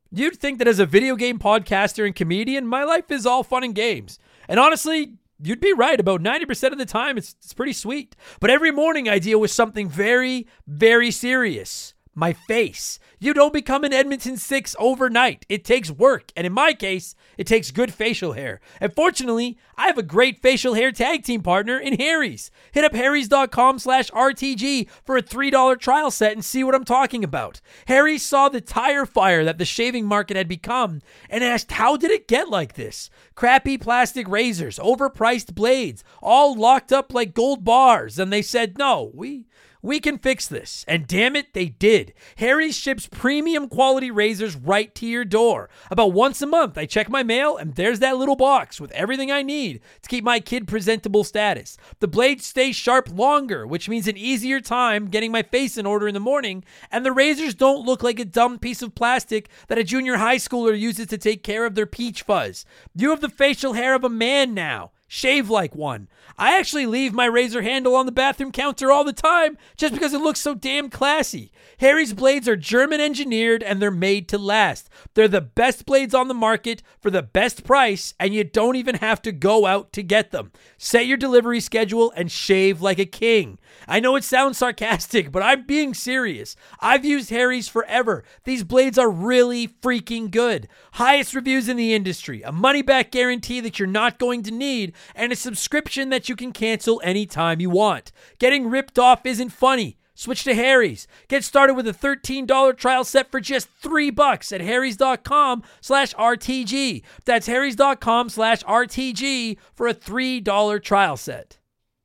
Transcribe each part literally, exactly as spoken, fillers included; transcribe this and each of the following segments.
You'd think that as a video game podcaster and comedian, my life is all fun and games. And honestly, you'd be right. About ninety percent of the time, it's, it's pretty sweet. But every morning I deal with something very, very serious. My face. You don't become an Edmonton Six overnight. It takes work. And in my case, it takes good facial hair. And fortunately, I have a great facial hair tag team partner in Harry's. Hit up harrys.com slash RTG for a three dollars trial set and see what I'm talking about. Harry's saw the tire fire that the shaving market had become and asked, how did it get like this? Crappy plastic razors, overpriced blades, all locked up like gold bars. And they said, no, we... We can fix this. And damn it, they did. Harry's ships premium quality razors right to your door. About once a month, I check my mail, and there's that little box with everything I need to keep my kid presentable status. The blades stay sharp longer, which means an easier time getting my face in order in the morning, and the razors don't look like a dumb piece of plastic that a junior high schooler uses to take care of their peach fuzz. You have the facial hair of a man now. Shave like one. I actually leave my razor handle on the bathroom counter all the time just because it looks so damn classy. Harry's blades are German engineered and they're made to last. They're the best blades on the market for the best price, and you don't even have to go out to get them. Set your delivery schedule and shave like a king. I know it sounds sarcastic, but I'm being serious. I've used Harry's forever. These blades are really freaking good. Highest reviews in the industry, a money-back guarantee that you're not going to need, and a subscription that you can cancel anytime you want. Getting ripped off isn't funny. Switch to Harry's. Get started with a thirteen dollars trial set for just three bucks at harrys.com slash RTG. That's harrys.com slash RTG for a three dollars trial set.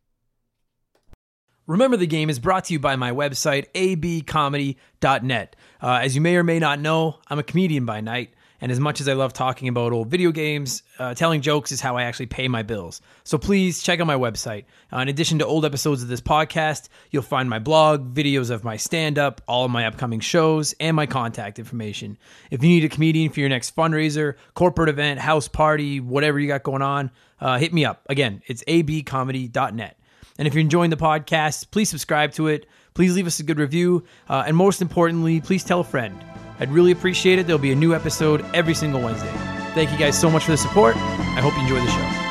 Remember the Game is brought to you by my website, a b comedy dot net. Uh, as you may or may not know, I'm a comedian by night. And as much as I love talking about old video games, uh, telling jokes is how I actually pay my bills. So please check out my website. Uh, in addition to old episodes of this podcast, you'll find my blog, videos of my stand-up, all of my upcoming shows, and my contact information. If you need a comedian for your next fundraiser, corporate event, house party, whatever you got going on, uh, hit me up. Again, it's a b comedy dot net. And if you're enjoying the podcast, please subscribe to it. Please leave us a good review. Uh, and most importantly, please tell a friend. I'd really appreciate it. There'll be a new episode every single Wednesday. Thank you guys so much for the support. I hope you enjoy the show.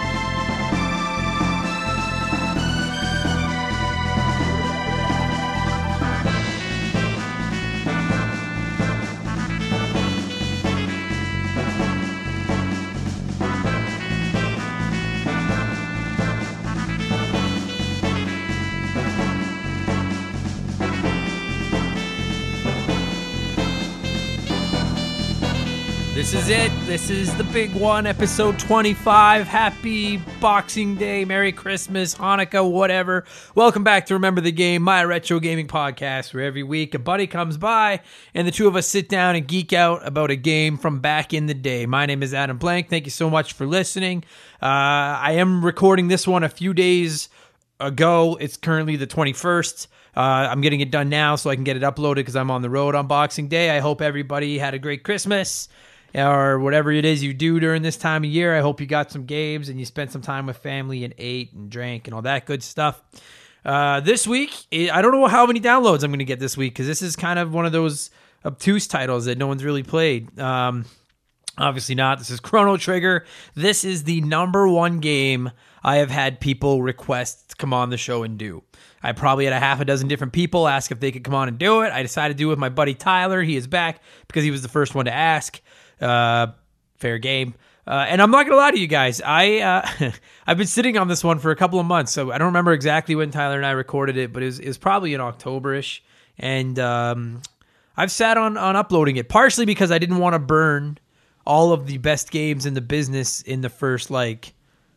This is it. This is the big one, episode twenty-five. Happy Boxing Day, Merry Christmas, Hanukkah, whatever. Welcome back to Remember the Game, my retro gaming podcast, where every week a buddy comes by and the two of us sit down and geek out about a game from back in the day. My name is Adam Blank. Thank you so much for listening. Uh, I am recording this one a few days ago. It's currently the twenty-first. Uh, I'm getting it done now so I can get it uploaded because I'm on the road on Boxing Day. I hope everybody had a great Christmas, or whatever it is you do during this time of year. I hope you got some games and you spent some time with family and ate and drank and all that good stuff. Uh, this week, I don't know how many downloads I'm going to get this week because this is kind of one of those obtuse titles that no one's really played. Um, obviously not. This is Chrono Trigger. This is the number one game I have had people request to come on the show and do. I probably had a half a dozen different people ask if they could come on and do it. I decided to do it with my buddy Tyler. He is back because he was the first one to ask. Uh, fair game. Uh, and I'm not going to lie to you guys. I, uh, I've been sitting on this one for a couple of months, so I don't remember exactly when Tyler and I recorded it, but it was, it was probably in October-ish. And um, I've sat on, on uploading it, partially because I didn't want to burn all of the best games in the business in the first, like,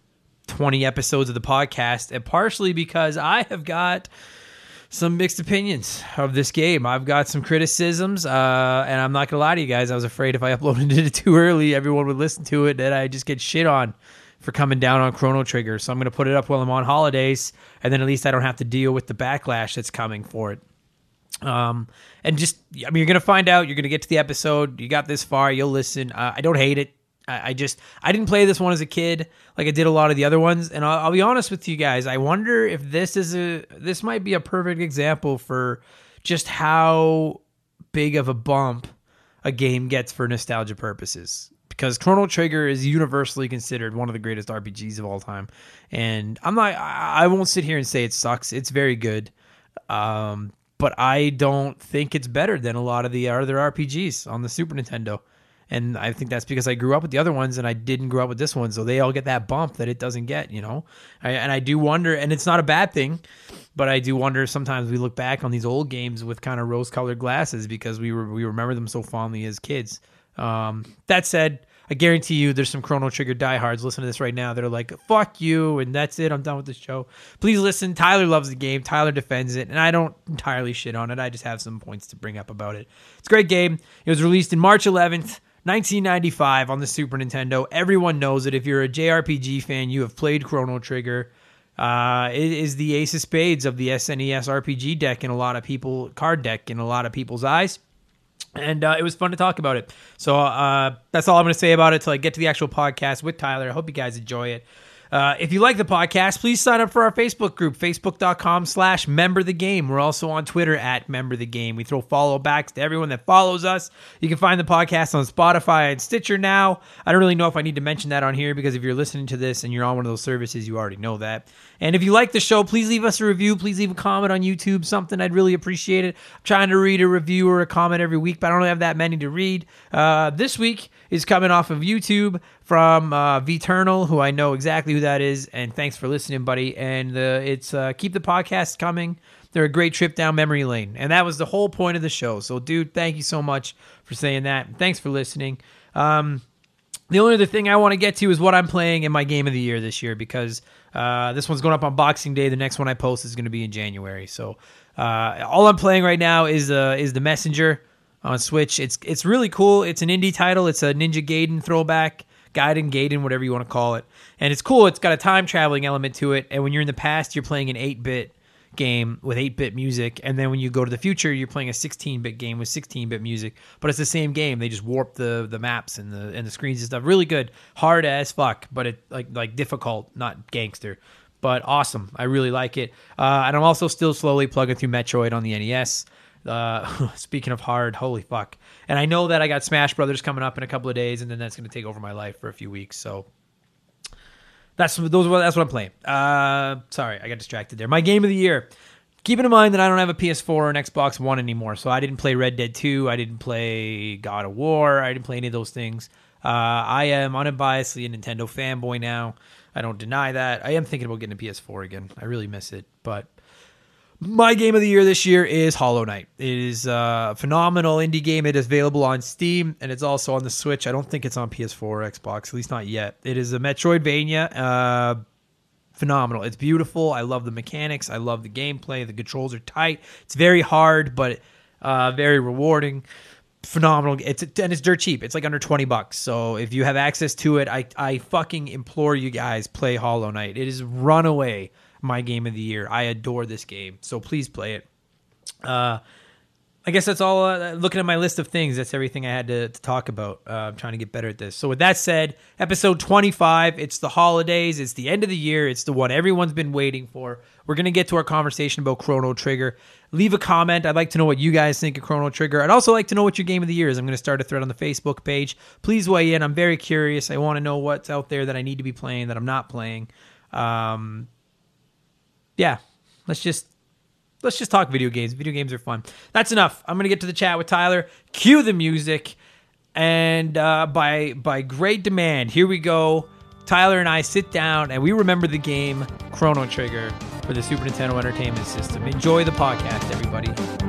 twenty episodes of the podcast, and partially because I have got some mixed opinions of this game. I've got some criticisms, uh, and I'm not going to lie to you guys. I was afraid if I uploaded it too early, everyone would listen to it, and I just get shit on for coming down on Chrono Trigger. So I'm going to put it up while I'm on holidays, and then at least I don't have to deal with the backlash that's coming for it. Um, and just, I mean, you're going to find out. You're going to get to the episode. You got this far. You'll listen. Uh, I don't hate it. I, I just, I didn't play this one as a kid like I did a lot of the other ones. And I'll, I'll be honest with you guys. I wonder if this is a, this might be a perfect example for just how big of a bump a game gets for nostalgia purposes. Because Chrono Trigger is universally considered one of the greatest R P Gs of all time. And I'm not, I won't sit here and say it sucks. It's very good. Um, but I don't think it's better than a lot of the other R P Gs on the Super Nintendo. And I think that's because I grew up with the other ones and I didn't grow up with this one. So they all get that bump that it doesn't get, you know? I, and I do wonder, and it's not a bad thing, but I do wonder sometimes we look back on these old games with kind of rose-colored glasses because we were, we remember them so fondly as kids. Um, that said, I guarantee you there's some Chrono Trigger diehards listening to this right now that are like, fuck you, and that's it, I'm done with the show. Please listen. Tyler loves the game. Tyler defends it, and I don't entirely shit on it. I just have some points to bring up about it. It's a great game. It was released in March eleventh, nineteen ninety-five on the Super Nintendo. Everyone knows it. If you're a J R P G fan, you have played Chrono Trigger. Uh, it is the ace of spades of the S N E S R P G deck in a lot of people, card deck in a lot of people's eyes. And uh, it was fun to talk about it. So uh, that's all I'm going to say about it until I get to the actual podcast with Tyler. I hope you guys enjoy it. Uh, if you like the podcast, please sign up for our Facebook group, facebook.com slash member the game. We're also on Twitter at member the game. We throw follow backs to everyone that follows us. You can find the podcast on Spotify and Stitcher now. I don't really know if I need to mention that on here because if you're listening to this and you're on one of those services, you already know that. And if you like the show, please leave us a review. Please leave a comment on YouTube, something. I'd really appreciate it. I'm trying to read a review or a comment every week, but I don't have that many to read. Uh, this week is coming off of YouTube from uh, Vternal, who I know exactly who that is. And thanks for listening, buddy. And uh, it's uh, keep the podcast coming. They're a great trip down memory lane. And that was the whole point of the show. So, dude, thank you so much for saying that. Thanks for listening. Um, the only other thing I want to get to is what I'm playing in my game of the year this year because uh, this one's going up on Boxing Day. The next one I post is going to be in January. So uh, all I'm playing right now is uh, is The Messenger on Switch. It's it's really cool. It's an indie title. It's a Ninja Gaiden throwback. Gaiden, Gaiden, whatever you want to call it. And it's cool. It's got a time traveling element to it. And when you're in the past, you're playing an eight-bit game with eight-bit music. And then when you go to the future, you're playing a sixteen-bit game with sixteen-bit music. But it's the same game. They just warp the the maps and the and the screens and stuff. Really good. Hard as fuck, but it like like difficult, not gangster. But awesome. I really like it. Uh, and I'm also still slowly plugging through Metroid on the N E S. Uh, speaking of hard, holy fuck. And I know that I got Smash Brothers coming up in a couple of days, and then that's going to take over my life for a few weeks. So that's those. That's what I'm playing. Uh, sorry, I got distracted there. My game of the year. Keeping in mind that I don't have a P S four or an Xbox One anymore, so I didn't play Red Dead two. I didn't play God of War. I didn't play any of those things. Uh, I am unbiasedly a Nintendo fanboy now. I don't deny that. I am thinking about getting a P S four again. I really miss it, but my game of the year this year is Hollow Knight. It is a phenomenal indie game. It is available on Steam, and it's also on the Switch. I don't think it's on P S four or Xbox, at least not yet. It is a Metroidvania. Uh, phenomenal. It's beautiful. I love the mechanics. I love the gameplay. The controls are tight. It's very hard, but uh, very rewarding. Phenomenal. It's and it's dirt cheap. It's like under twenty bucks. So if you have access to it, I, I fucking implore you guys, play Hollow Knight. It is runaway my game of the year. I adore this game, so please play it. Uh, I guess that's all. Uh, looking at my list of things, that's everything I had to, to talk about. Uh, I'm trying to get better at this. So with that said, episode twenty-five, it's the holidays, it's the end of the year, it's the one everyone's been waiting for. We're going to get to our conversation about Chrono Trigger. Leave a comment. I'd like to know what you guys think of Chrono Trigger. I'd also like to know what your game of the year is. I'm going to start a thread on the Facebook page. Please weigh in. I'm very curious. I want to know what's out there that I need to be playing that I'm not playing. Um... Yeah, let's just let's just talk video games. Video games are fun. That's enough. I'm gonna get to the chat with Tyler. Cue the music, and uh, by by great demand, here we go. Tyler and I sit down and we remember the game Chrono Trigger for the Super Nintendo Entertainment System. Enjoy the podcast, everybody.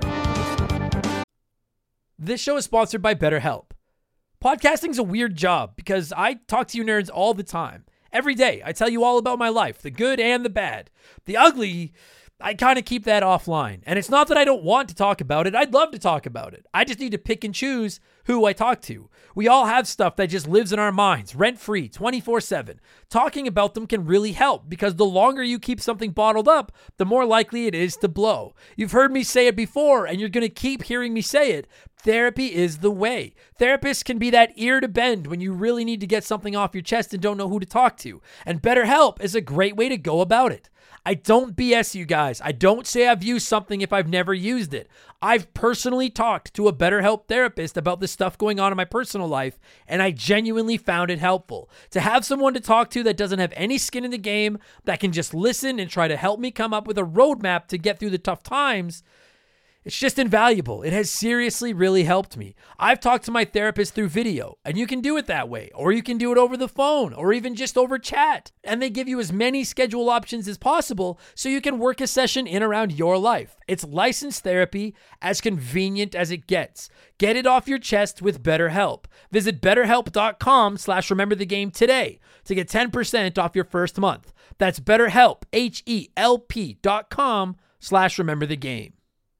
This show is sponsored by BetterHelp. Podcasting's a weird job because I talk to you nerds all the time. Every day, I tell you all about my life, the good and the bad. The ugly, I kind of keep that offline. And it's not that I don't want to talk about it. I'd love to talk about it. I just need to pick and choose who I talk to. We all have stuff that just lives in our minds, rent-free, twenty-four seven. Talking about them can really help because the longer you keep something bottled up, the more likely it is to blow. You've heard me say it before, and you're going to keep hearing me say it. Therapy is the way. Therapists can be that ear to bend when you really need to get something off your chest and don't know who to talk to. And BetterHelp is a great way to go about it. I don't B S you guys. I don't say I've used something if I've never used it. I've personally talked to a BetterHelp therapist about the stuff going on in my personal life, and I genuinely found it helpful. To have someone to talk to that doesn't have any skin in the game, that can just listen and try to help me come up with a roadmap to get through the tough times, it's just invaluable. It has seriously really helped me. I've talked to my therapist through video, and you can do it that way, or you can do it over the phone, or even just over chat. And they give you as many schedule options as possible so you can work a session in around your life. It's licensed therapy, as convenient as it gets. Get it off your chest with BetterHelp. Visit betterhelp.com slash remember the game today to get ten percent off your first month. That's BetterHelp, H-E-L-P dot com slash remember the game.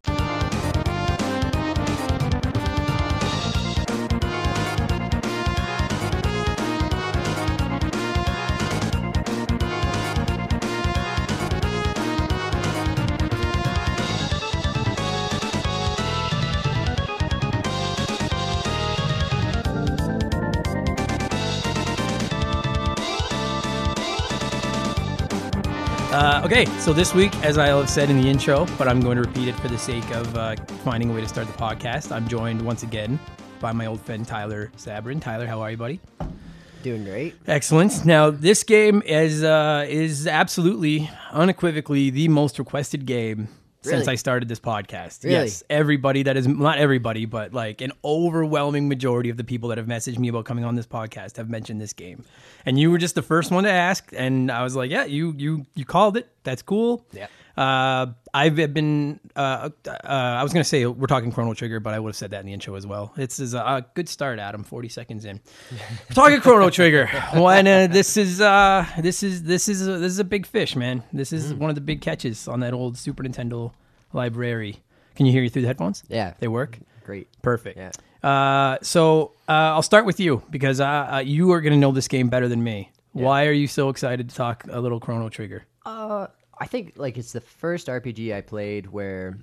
Uh, okay, so this week, as I have said in the intro, but I'm going to repeat it for the sake of uh, finding a way to start the podcast, I'm joined once again by my old friend Tyler Sabrin. Tyler, how are you, buddy? Doing great. Excellent. Now, this game is uh, is absolutely, unequivocally, the most requested game Really? since I started this podcast. Really? Yes, everybody that is, not everybody, but like an overwhelming majority of the people that have messaged me about coming on this podcast have mentioned this game. And you were just the first one to ask, and I was like, yeah, you you you called it. That's cool. Yeah. Uh, I've been, uh, uh, I was going to say we're talking Chrono Trigger, but I would have said that in the intro as well. It's is a, a good start, Adam, forty seconds in. We're talking Chrono Trigger. When, uh, this is, uh, this is, this is, a, this is a big fish, man. This is mm. one of the big catches on that old Super Nintendo library. Can you hear you through the headphones? Yeah. They work? Great. Perfect. Yeah. Uh, so, uh, I'll start with you because, uh, uh you are going to know this game better than me. Yeah. Why are you so excited to talk a little Chrono Trigger? Uh, I think like it's the first R P G I played where,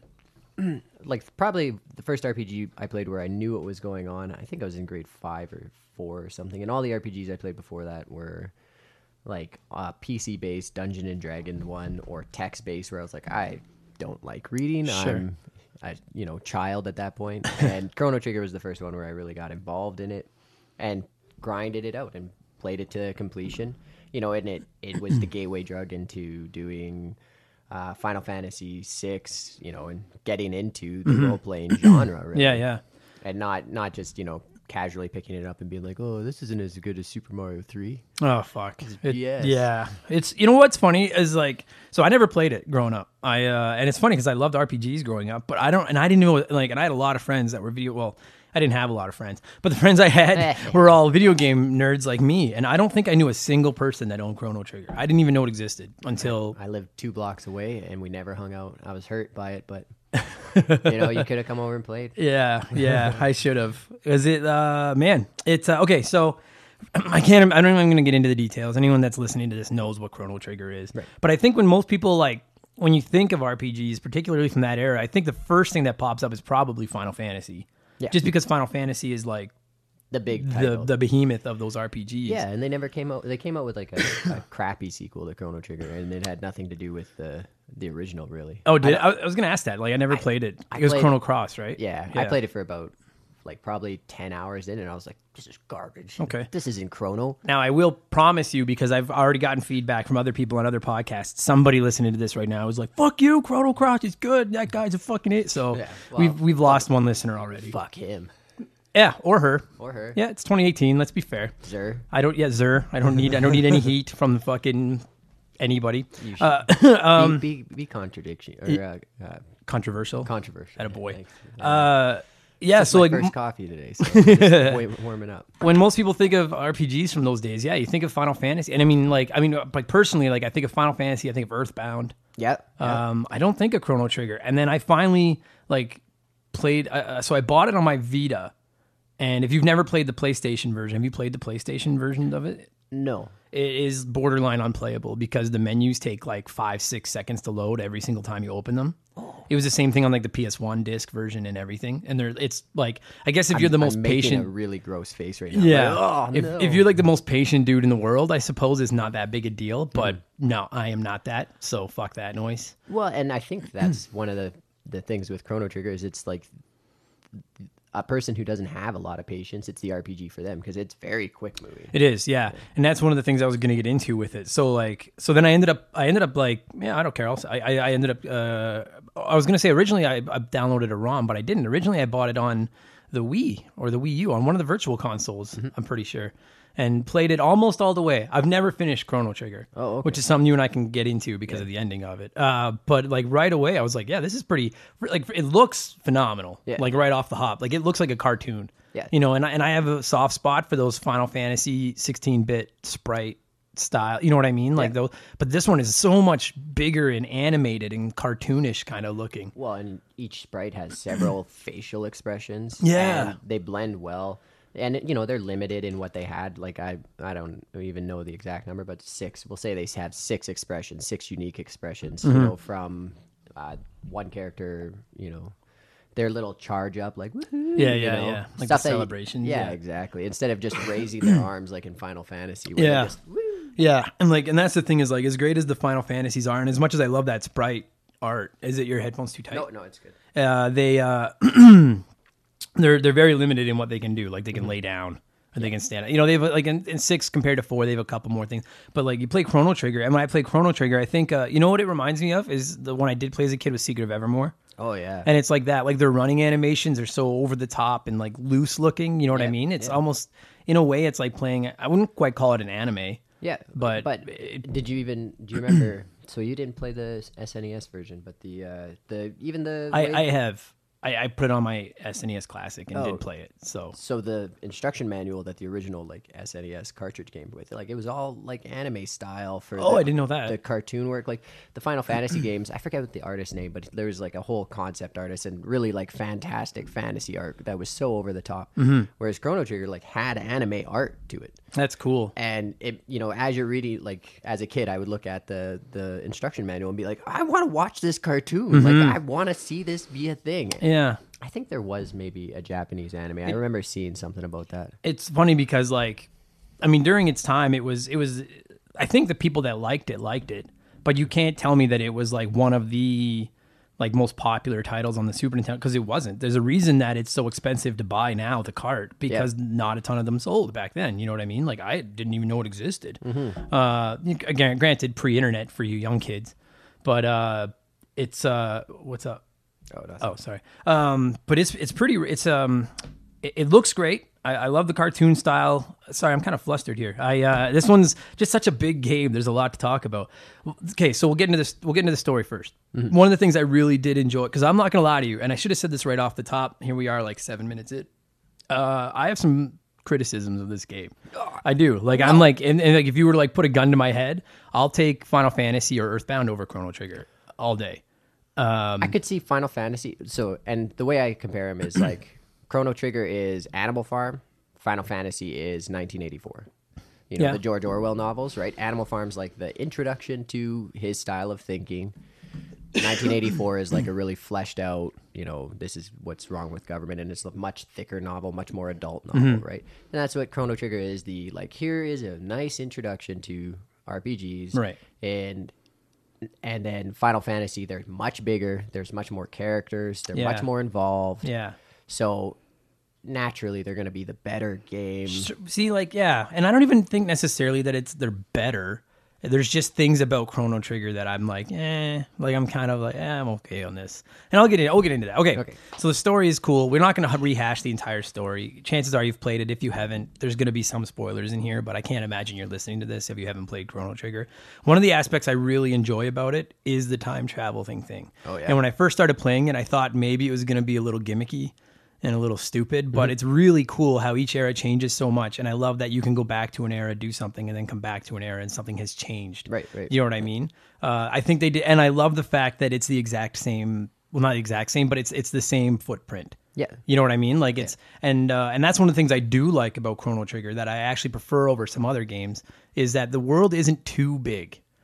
like probably the first R P G I played where I knew what was going on. I think I was in grade five or four or something, and all the R P Gs I played before that were like uh, P C based Dungeon and Dragon one or text based, where I was like, I don't like reading. Sure. I'm a you know child at that point, and Chrono Trigger was the first one where I really got involved in it and grinded it out and played it to completion. You know, and it, it was the gateway drug into doing uh, Final Fantasy six, you know, and getting into the mm-hmm. role-playing genre, really. Yeah, yeah. And not not just, you know, casually picking it up and being like, oh, this isn't as good as Super Mario three. Oh, fuck. It, yes. Yeah. It's, you know what's funny is like, so I never played it growing up. I, uh, and it's funny because I loved R P Gs growing up, but I don't, and I didn't know, like, and I had a lot of friends that were video, well, I didn't have a lot of friends, but the friends I had were all video game nerds like me. And I don't think I knew a single person that owned Chrono Trigger. I didn't even know it existed until... I lived two blocks away and we never hung out. I was hurt by it, but you know, you could have come over and played. Yeah, yeah, I should have. Is it, uh, man, it's, uh, okay, so I can't, I don't even going to get into the details. Anyone that's listening to this knows what Chrono Trigger is. Right. But I think when most people like, when you think of R P Gs, particularly from that era, I think the first thing that pops up is probably Final Fantasy. Yeah. Just because Final Fantasy is like the big the title. the behemoth of those R P Gs. Yeah, and they never came out. They came out with like a, a crappy sequel to Chrono Trigger, and it had nothing to do with the the original, really. Oh, did I, I was going to ask that. Like, I never I, played it. I it was played, Chrono Cross, right? Yeah, yeah, I played it for about like probably ten hours in, and I was like, this is garbage. Okay, this isn't Chrono. Now, I will promise you, because I've already gotten feedback from other people on other podcasts. Somebody listening to this right now is like, "Fuck you, Chrono Cross is good. That guy's a fucking it." So yeah, well, we've we've lost one listener already. Fuck him. Yeah, or her. Or her. Yeah, it's twenty eighteen. Let's be fair. Zer. I don't. Yeah, Zer. I don't need. I don't need any heat from the fucking anybody. You should. Uh, um, be, be be contradiction or uh, uh, controversial. Controversial. At a boy. Thanks. Uh, yeah. It's So my like first m- coffee today. So just way, warming up. When most people think of R P Gs from those days, yeah, you think of Final Fantasy, and I mean, like, I mean, like personally, like I think of Final Fantasy, I think of Earthbound. Yeah. Um, I don't think of Chrono Trigger, and then I finally like played. Uh, so I bought it on my Vita. And if you've never played the PlayStation version, have you played the PlayStation version of it? No. It is borderline unplayable because the menus take like five, six seconds to load every single time you open them. Oh. It was the same thing on like the P S one disc version and everything. And there, it's like, I guess if you're the I'm, most I'm making patient, a really gross face right now. yeah. Like, oh, if no. if you're like the most patient dude in the world, I suppose it's not that big a deal. But Mm. no, I am not that. So fuck that noise. Well, and I think that's one of the the things with Chrono Trigger is it's like a person who doesn't have a lot of patience, it's the R P G for them because it's very quick moving. It is, yeah. And that's one of the things I was going to get into with it. So like, so then I ended up, I ended up like, yeah, I don't care. I'll, I, I I ended up, uh, I was going to say originally I, I downloaded a ROM, but I didn't. Originally I bought it on the Wii or the Wii U on one of the virtual consoles, Mm-hmm. I'm pretty sure, and played it almost all the way. I've never finished Chrono Trigger, Oh, okay. which is something you and I can get into because of the ending of it. Uh, but like right away, I was like, yeah, this is pretty, like it looks phenomenal. Yeah. Like right off the hop, like it looks like a cartoon. Yeah. You know, and I, and I have a soft spot for those Final Fantasy sixteen-bit sprite style. You know what I mean? Like those, but this one is so much bigger and animated and cartoonish kind of looking. Well, and each sprite has several facial expressions. Yeah. and they blend well. And you know they're limited in what they had. Like I, I don't even know the exact number, but six. We'll say they have six expressions, six unique expressions. Mm-hmm. You know, from uh, one character, you know, their little charge up, like woohoo, Yeah, you yeah, know, yeah. Like the stuff that you- celebrations, Yeah, yeah. exactly. Instead of just raising their arms like in Final Fantasy. Where Yeah. they're just, woo. Yeah, and like, and that's the thing is like, as great as the Final Fantasies are, and as much as I love that sprite art, is it your headphones too tight? No, no, it's good. Uh, they uh, they're they're very limited in what they can do. Like they can lay down or they can stand. You know, they have like in, in six compared to four, they have a couple more things. But like you play Chrono Trigger, and when I play Chrono Trigger, I think uh, you know what it reminds me of is the one I did play as a kid was Secret of Evermore. Oh yeah. And it's like that, like their running animations are so over the top and like loose looking. You know what I Yeah, mean? It's yeah. almost in a way, it's like playing. I wouldn't quite call it an anime. Yeah, But but it- did you even do you remember? So you didn't play the S N E S version, but the uh, the even the I, way- I have. I, I put it on my S N E S Classic and Oh. did play it. So so the instruction manual that the original like S N E S cartridge came with, like it was all like anime style for. Oh, the, I didn't know that. the cartoon work, like the Final Fantasy games. I forget what the artist's name, but there was like a whole concept artist and really like fantastic fantasy art that was so over the top. Mm-hmm. Whereas Chrono Trigger like had anime art to it. that's cool. And it, you know, as you're reading, like as a kid, I would look at the the instruction manual and be like, I want to watch this cartoon. Like I want to see this be a thing. Mm-hmm. Yeah. I think there was maybe a Japanese anime. I remember seeing something about that. It's funny because like, I mean, during its time, it was, it was, I think the people that liked it, liked it, but you can't tell me that it was like one of the like most popular titles on the Super Nintendo because it wasn't. There's a reason that it's so expensive to buy now, the cart, because not a ton of them sold back then. You know what I mean? Like I didn't even know it existed. Uh, again, granted, pre-internet for you young kids, but uh, it's uh, what's up? Oh, that's Oh, sorry. Um, but it's it's pretty. It's um, it, it looks great. I, I love the cartoon style. Sorry, I'm kind of flustered here. I uh, this one's just such a big game. There's a lot to talk about. Okay, so we'll get into this. We'll get into the story first. One of the things I really did enjoy, because I'm not gonna lie to you, and I should have said this right off the top. Here we are, like seven minutes in. Uh, I have some criticisms of this game. I do. Like I'm like, and, and like if you were to like put a gun to my head, I'll take Final Fantasy or Earthbound over Chrono Trigger all day. Um, I could see Final Fantasy. So, and the way I compare them is like Chrono Trigger is Animal Farm, Final Fantasy is nineteen eighty-four. You know, Yeah. the George Orwell novels, right? Animal Farm's like the introduction to his style of thinking. nineteen eighty-four is like a really fleshed out, you know, this is what's wrong with government, and it's a much thicker novel, much more adult novel, Mm-hmm. right? And that's what Chrono Trigger is. The like, here is a nice introduction to R P Gs, Right. And and then Final Fantasy, they're much bigger. There's much more characters. They're Yeah. much more involved. yeah. So naturally, they're going to be the better game. See, like, yeah, and I don't even think necessarily that it's they're better. There's just things about Chrono Trigger that I'm like, eh, like I'm kind of like, eh, I'm okay on this, and I'll get in. I'll get into that. Okay, Okay. So the story is cool. We're not going to rehash the entire story. Chances are you've played it. If you haven't, there's going to be some spoilers in here, but I can't imagine you're listening to this if you haven't played Chrono Trigger. One of the aspects I really enjoy about it is the time travel thing thing. Oh, yeah. And when I first started playing it, I thought maybe it was going to be a little gimmicky and a little stupid, but Mm-hmm. it's really cool how each era changes so much. And I love that you can go back to an era, do something, and then come back to an era and something has changed. Right, right. You know what I mean? Uh, I think they did. And I love the fact that it's the exact same, well, not the exact same, but it's, it's the same footprint. Yeah. You know what I mean? Like it's, and, uh, and that's one of the things I do like about Chrono Trigger that I actually prefer over some other games is that the world isn't too big.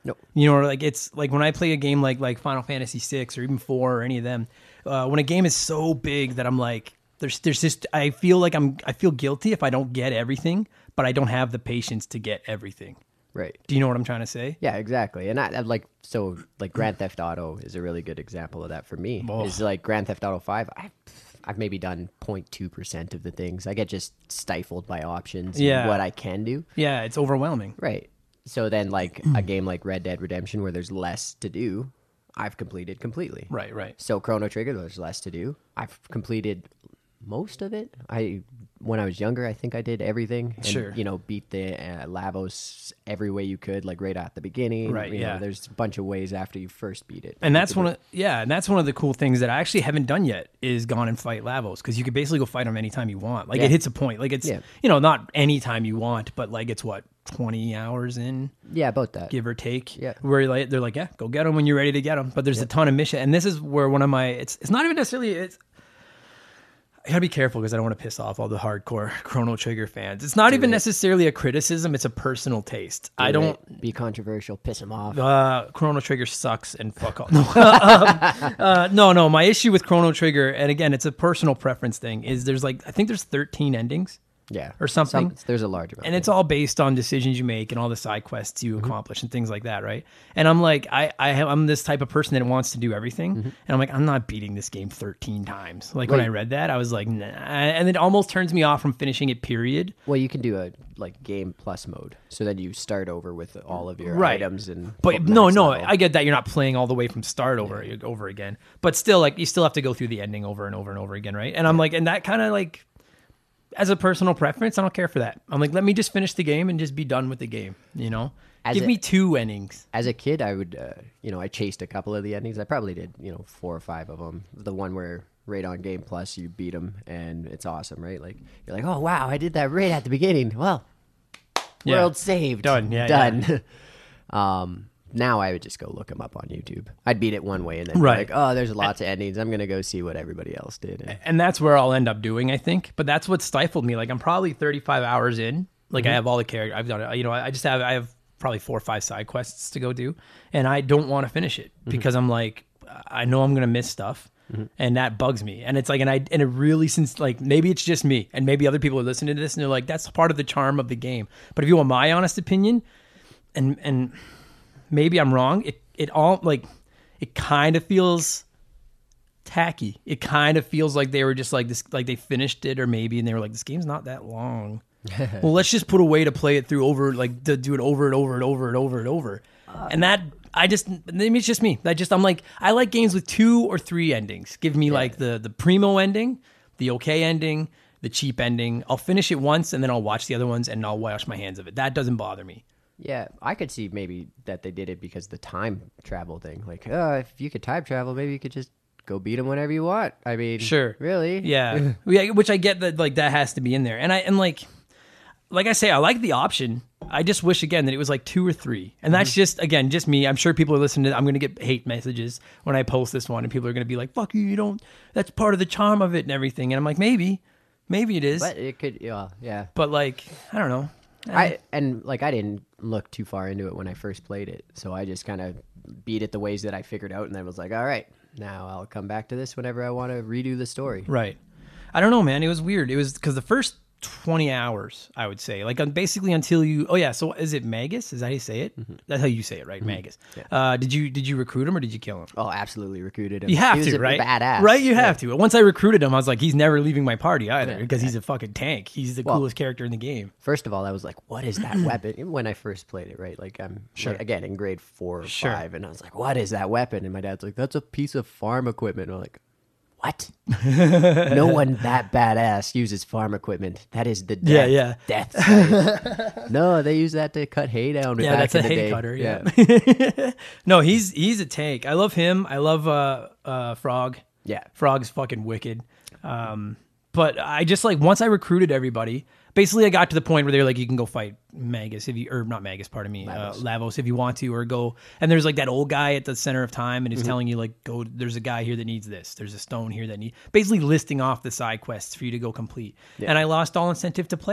No. You know, like it's like when I play a game like like Final Fantasy six or even four or any of them, uh, when a game is so big that I'm like, there's there's just I feel like I'm I feel guilty if I don't get everything, but I don't have the patience to get everything. Right. Do you know what I'm trying to say? Yeah, exactly. And I, I like so like Grand Theft Auto is a really good example of that for me. Oh. It's like Grand Theft Auto five. I I've maybe done zero point two percent of the things. I get just stifled by options Yeah. and what I can do. Yeah, it's overwhelming. Right. So then like a game like Red Dead Redemption where there's less to do, I've completed completely. Right, right. So Chrono Trigger, there's less to do. I've completed most of it. I when I was younger, I think I did everything. And, Sure. You know, beat the uh, Lavos every way you could, like right at the beginning. Right, You yeah. know, there's a bunch of ways after you first beat it. And You that's could one do- of yeah, and that's one of the cool things that I actually haven't done yet is gone and fight Lavos because you can basically go fight them anytime you want. Like Yeah. it hits a point. Like it's Yeah. you know not anytime you want, but like it's what twenty hours in, Yeah, about that. give or take. Yeah. Where like they're like yeah, go get them when you're ready to get them. But there's a ton of mission, and this is where one of my it's it's not even necessarily it's. I gotta be careful because I don't want to piss off all the hardcore Chrono Trigger fans. It's not even it. necessarily a criticism; it's a personal taste. I Do don't. it, be controversial, piss them off. Uh, Chrono Trigger sucks and fuck off. No, um, uh, no, no. My issue with Chrono Trigger, and again, it's a personal preference thing, is there's like I think there's thirteen endings, Yeah, or something. Some, there's a large amount, and it's all based on decisions you make and all the side quests you accomplish and things like that, right? And I'm like, I, I have, I'm this type of person that wants to do everything, and I'm like, I'm not beating this game thirteen times. Like when Right. I read that, I was like, nah, and it almost turns me off from finishing it. Period. Well, you can do a like game plus mode, so then you start over with all of your Right. items and. But max no, no, level. I get that you're not playing all the way from start over over again. But still, like you still have to go through the ending over and over and over again, right? And I'm like, and that kind of like, as a personal preference, I don't care for that. I'm like, let me just finish the game and just be done with the game. You know, As give a- me two endings. As a kid, I would, uh, you know, I chased a couple of the endings. I probably did, you know, four or five of them. The one where right on Game Plus, you beat them, and it's awesome, right? Like you're like, oh wow, I did that right at the beginning. Well, Yeah. world saved, Done, yeah, done. um, now I would just go look them up on YouTube. I'd beat it one way, and then be Right. like, oh, there's lots of endings. I'm gonna go see what everybody else did. And, And that's where I'll end up doing, I think. But that's what stifled me. Like I'm probably thirty-five hours in. Like I have all the characters. I've done it. You know, I just have I have probably four or five side quests to go do, and I don't want to finish it because I'm like, I know I'm gonna miss stuff, and that bugs me. And it's like, and I and it really since like maybe it's just me, and maybe other people are listening to this and they're like, that's part of the charm of the game. But if you want my honest opinion, and and maybe I'm wrong, it it all like it kind of feels tacky. It kind of feels like they were just like this, like they finished it, or maybe, and they were like, this game's not that long. Well, let's just put a way to play it through over, like to do it over and over and over and over and over. And that I just maybe it's just me. I just I'm like I like games with two or three endings. Give me like the the primo ending, the okay ending, the cheap ending. I'll finish it once and then I'll watch the other ones and I'll wash my hands of it. That doesn't bother me. yeah, I could see maybe that they did it because the time travel thing. Like, oh, if you could time travel, maybe you could just go beat them whenever you want. I mean, Sure. really? Yeah. Yeah, which I get that like that has to be in there. And I and like like I say, I like the option. I just wish again that it was like two or three. And that's just again just me. I'm sure people are listening to I'm gonna get hate messages when I post this one and people are gonna be like, fuck you, you don't that's part of the charm of it and everything. And I'm like, maybe. Maybe it is. But But, it could, yeah, yeah. like, I don't know. I and like I didn't look too far into it when I first played it, so I just kind of beat it the ways that I figured out, and then was like, all right, now I'll come back to this whenever I want to redo the story. Right. I don't know, man. It was weird. It was because the first twenty hours, I would say, like basically until you. Oh yeah. So is it Magus? Is that how you say it? Mm-hmm. That's how you say it, right? Magus. Yeah. Uh, did you did you recruit him or did you kill him? Oh, absolutely recruited him. You have he was to, a right? Badass, Right, you Yeah. have to. Once I recruited him, I was like, he's never leaving my party either Yeah, because he's a fucking tank. He's the Well- coolest character in the game. First of all, I was like, what is that weapon? When I first played it, right? Like I'm Sure. like, again in grade four or Sure. five, and I was like, what is that weapon? And my dad's like, that's a piece of farm equipment. And I'm like, what? No one that badass uses farm equipment. That is the Yeah, death, yeah. death side. No, they use that to cut hay down. Yeah, back that's a in the hay day. cutter. Yeah. No, he's he's a tank. I love him. I love uh uh Frog. yeah. Frog's fucking wicked. Um, but I just like once I recruited everybody, basically I got to the point where they're like, you can go fight Magus if you, or not Magus, pardon me, Lavos. Uh, Lavos if you want to, or go. And there's like that old guy at the center of time, and he's telling you like, go. There's a guy here that needs this. There's a stone here that need. Basically listing off the side quests for you to go complete. And I lost all incentive to play it.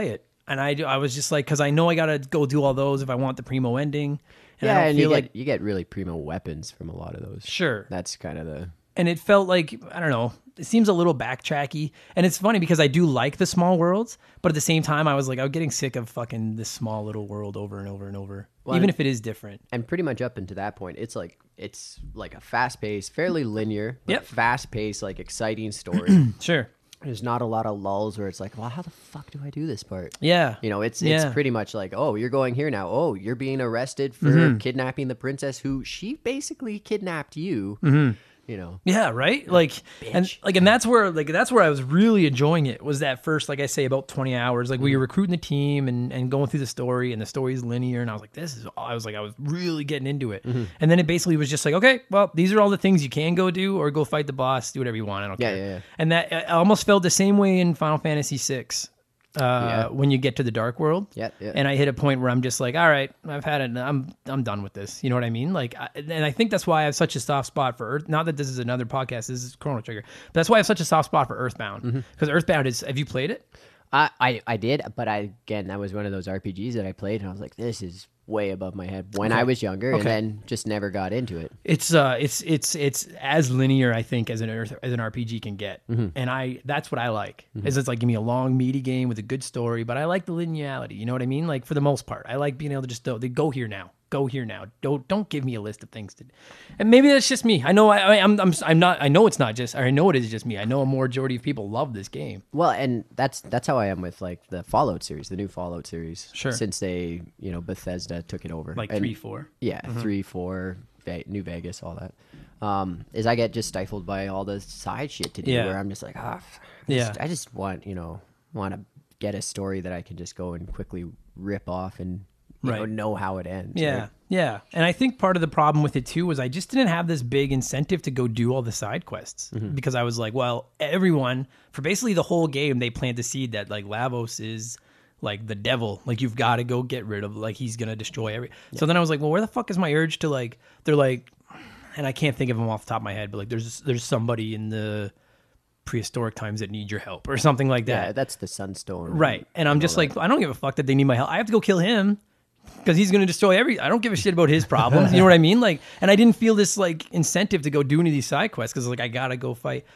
And I, I was just like, because I know I got to go do all those if I want the primo ending. And yeah, I don't and feel you like, get you get really primo weapons from a lot of those. Sure. That's kind of the... And it felt like, I don't know, it seems a little backtracky. And it's funny because I do like the small worlds, but at the same time, I was like, I'm getting sick of fucking this small little world over and over and over, Well, even and- if it is different. And pretty much up until that point, it's like it's like a fast-paced, fairly linear, like Yep. fast-paced, like exciting story. Sure. There's not a lot of lulls where it's like, well, how the fuck do I do this part? Yeah. You know, it's Yeah. it's pretty much like, oh, you're going here now. Oh, you're being arrested for Mm-hmm. kidnapping the princess who she basically kidnapped you. Mm-hmm. You know, Yeah, right. Like, and like, and that's where, like, that's where I was really enjoying it. Was that first, like I say, about twenty hours. Like, we were recruiting the team and and going through the story, and the story's linear. And I was like, this is. I was like, I was really getting into it. Mm-hmm. And then it basically was just like, okay, well, these are all the things you can go do, or go fight the boss, do whatever you want. I don't Yeah, care. yeah, yeah. And that I almost felt the same way in Final Fantasy six. Uh, Yeah. when you get to the Dark World, Yeah, yeah. and I hit a point where I'm just like, all right, I've had it. I'm I'm done with this. You know what I mean? Like, I, and I think that's why I have such a soft spot for Earth. Not that this is another podcast. This is Chrono Trigger, but that's why I have such a soft spot for Earthbound. Mm-hmm. Because Earthbound is. Have you played it? I, I I did, but I again that was one of those R P Gs that I played, and I was like, this is way above my head when I was younger, and Okay. then just never got into it. It's uh, it's it's it's as linear, I think, as an Earth as an R P G can get, Mm-hmm. and I that's what I like. Is it's like give me a long, meaty game with a good story, but I like the linearity. You know what I mean? Like for the most part, I like being able to just go, they go here now, go here now. Don't don't give me a list of things to. And maybe that's just me. I know I, I I'm I'm I'm not. I know it's not just. Or I know it is just me. I know a majority of people love this game. Well, and that's that's how I am with like the Fallout series, the new Fallout series. Sure. Since they, you know, Bethesda took it over, Like And- three, four. Yeah, three, four, Ve- New Vegas, all that. Um, is I get just stifled by all the side shit to do, Yeah. where I'm just like, ah, I Yeah. just, I just want, you know, want to get a story that I can just go and quickly rip off and you know, Right. know how it ends. Yeah, right? yeah. And I think part of the problem with it too was I just didn't have this big incentive to go do all the side quests because I was like, well, everyone for basically the whole game they plant the seed that like Lavos is like the devil, like you've got to go get rid of, like he's gonna destroy every. So then I was like, well, where the fuck is my urge to like? They're like, and I can't think of them off the top of my head, but like there's there's somebody in the prehistoric times that need your help or something like that. Yeah, that's the Sunstone. Right. And I'm just like, I don't give a fuck that they need my help. I have to go kill him because he's going to destroy every. I don't give a shit about his problems. You know what I mean? Like, and I didn't feel this like incentive to go do any of these side quests because like I gotta go fight.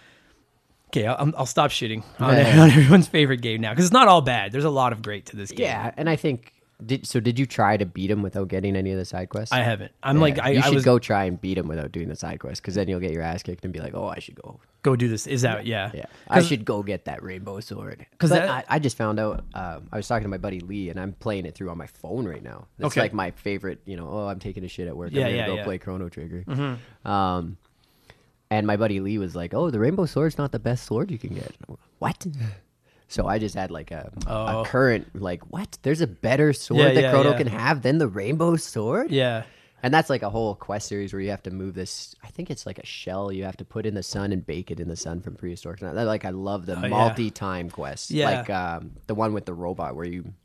Okay, I'll, I'll stop shitting on, Yeah. on everyone's favorite game now because it's not all bad. There's a lot of great to this game. Yeah, and I think did so. Did you try to beat him without getting any of the side quests? I haven't. I'm Yeah, like, I, you I should was go try and beat him without doing the side quest, because then you'll get your ass kicked and be like, oh, I should go. go do this. Is that yeah? Yeah, I 'Cause- should go get that rainbow sword. 'Cause But that- I, I just found out. Um, I was talking to my buddy Lee, and I'm playing it through on my phone right now. It's Okay. like my favorite. You know, oh, I'm taking a shit at work. Yeah, I'm gonna yeah, go yeah. Mm-hmm. play Chrono Trigger. Um, and my buddy Lee was like, "Oh, the rainbow sword's not the best sword you can get." I'm like, what? So I just had like a, Oh. a current like, what? There's a better sword Yeah, that yeah, Chrono yeah. can have than the rainbow sword. Yeah. And that's like a whole quest series where you have to move this. I think it's like a shell you have to put in the sun and bake it in the sun from prehistoric. And I, like I love the Oh, yeah. multi-time quests, Yeah. like um, the one with the robot where you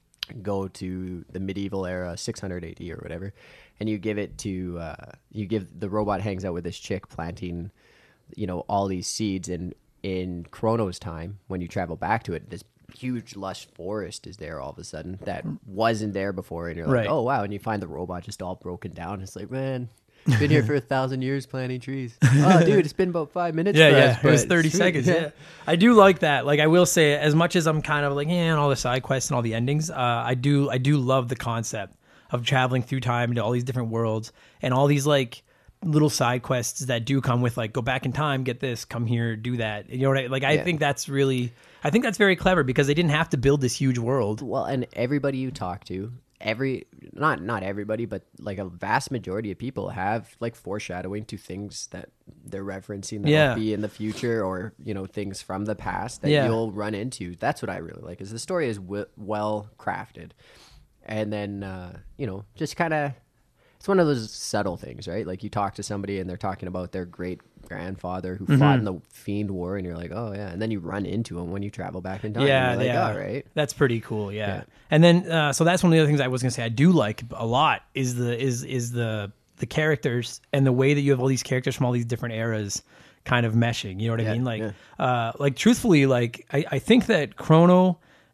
go to the medieval era, six hundred A D or whatever, and you give it to uh, you give the robot hangs out with this chick planting, you know, all these seeds. And in Chrono's time, when you travel back to it, this huge lush forest is there all of a sudden that wasn't there before, and you're like, Right. oh wow, and you find the robot just all broken down. It's like, man, been here for a thousand years planting trees. Oh dude, it's been about five minutes. Yeah, for yeah. us, It was but thirty sweet. seconds. Yeah. I do like that. Like I will say, as much as I'm kind of like, yeah, and all the side quests and all the endings, uh, I do, I do love the concept of traveling through time into all these different worlds and all these like little side quests that do come with like, go back in time, get this, come here, do that. You know what I like? I Yeah. think that's really, I think that's very clever because they didn't have to build this huge world. Well, and everybody you talk to, every not not everybody, but like a vast majority of people have like foreshadowing to things that they're referencing that Yeah. will be in the future, or you know, things from the past that Yeah. you'll run into. That's what I really like, is the story is w- well crafted, and then uh, you know, just kind of. It's one of those subtle things, right? Like you talk to somebody and they're talking about their great grandfather who Mm-hmm. fought in the Fiend War, and you're like, oh yeah, and then you run into him when you travel back in time. Yeah, and you're like, yeah. all right. That's pretty cool. Yeah. Yeah. And then, uh, so that's one of the other things I was gonna say I do like a lot is the is is the the characters and the way that you have all these characters from all these different eras kind of meshing. You know what I Yeah, mean? Like, yeah. uh, like truthfully, like I, I think that Chrono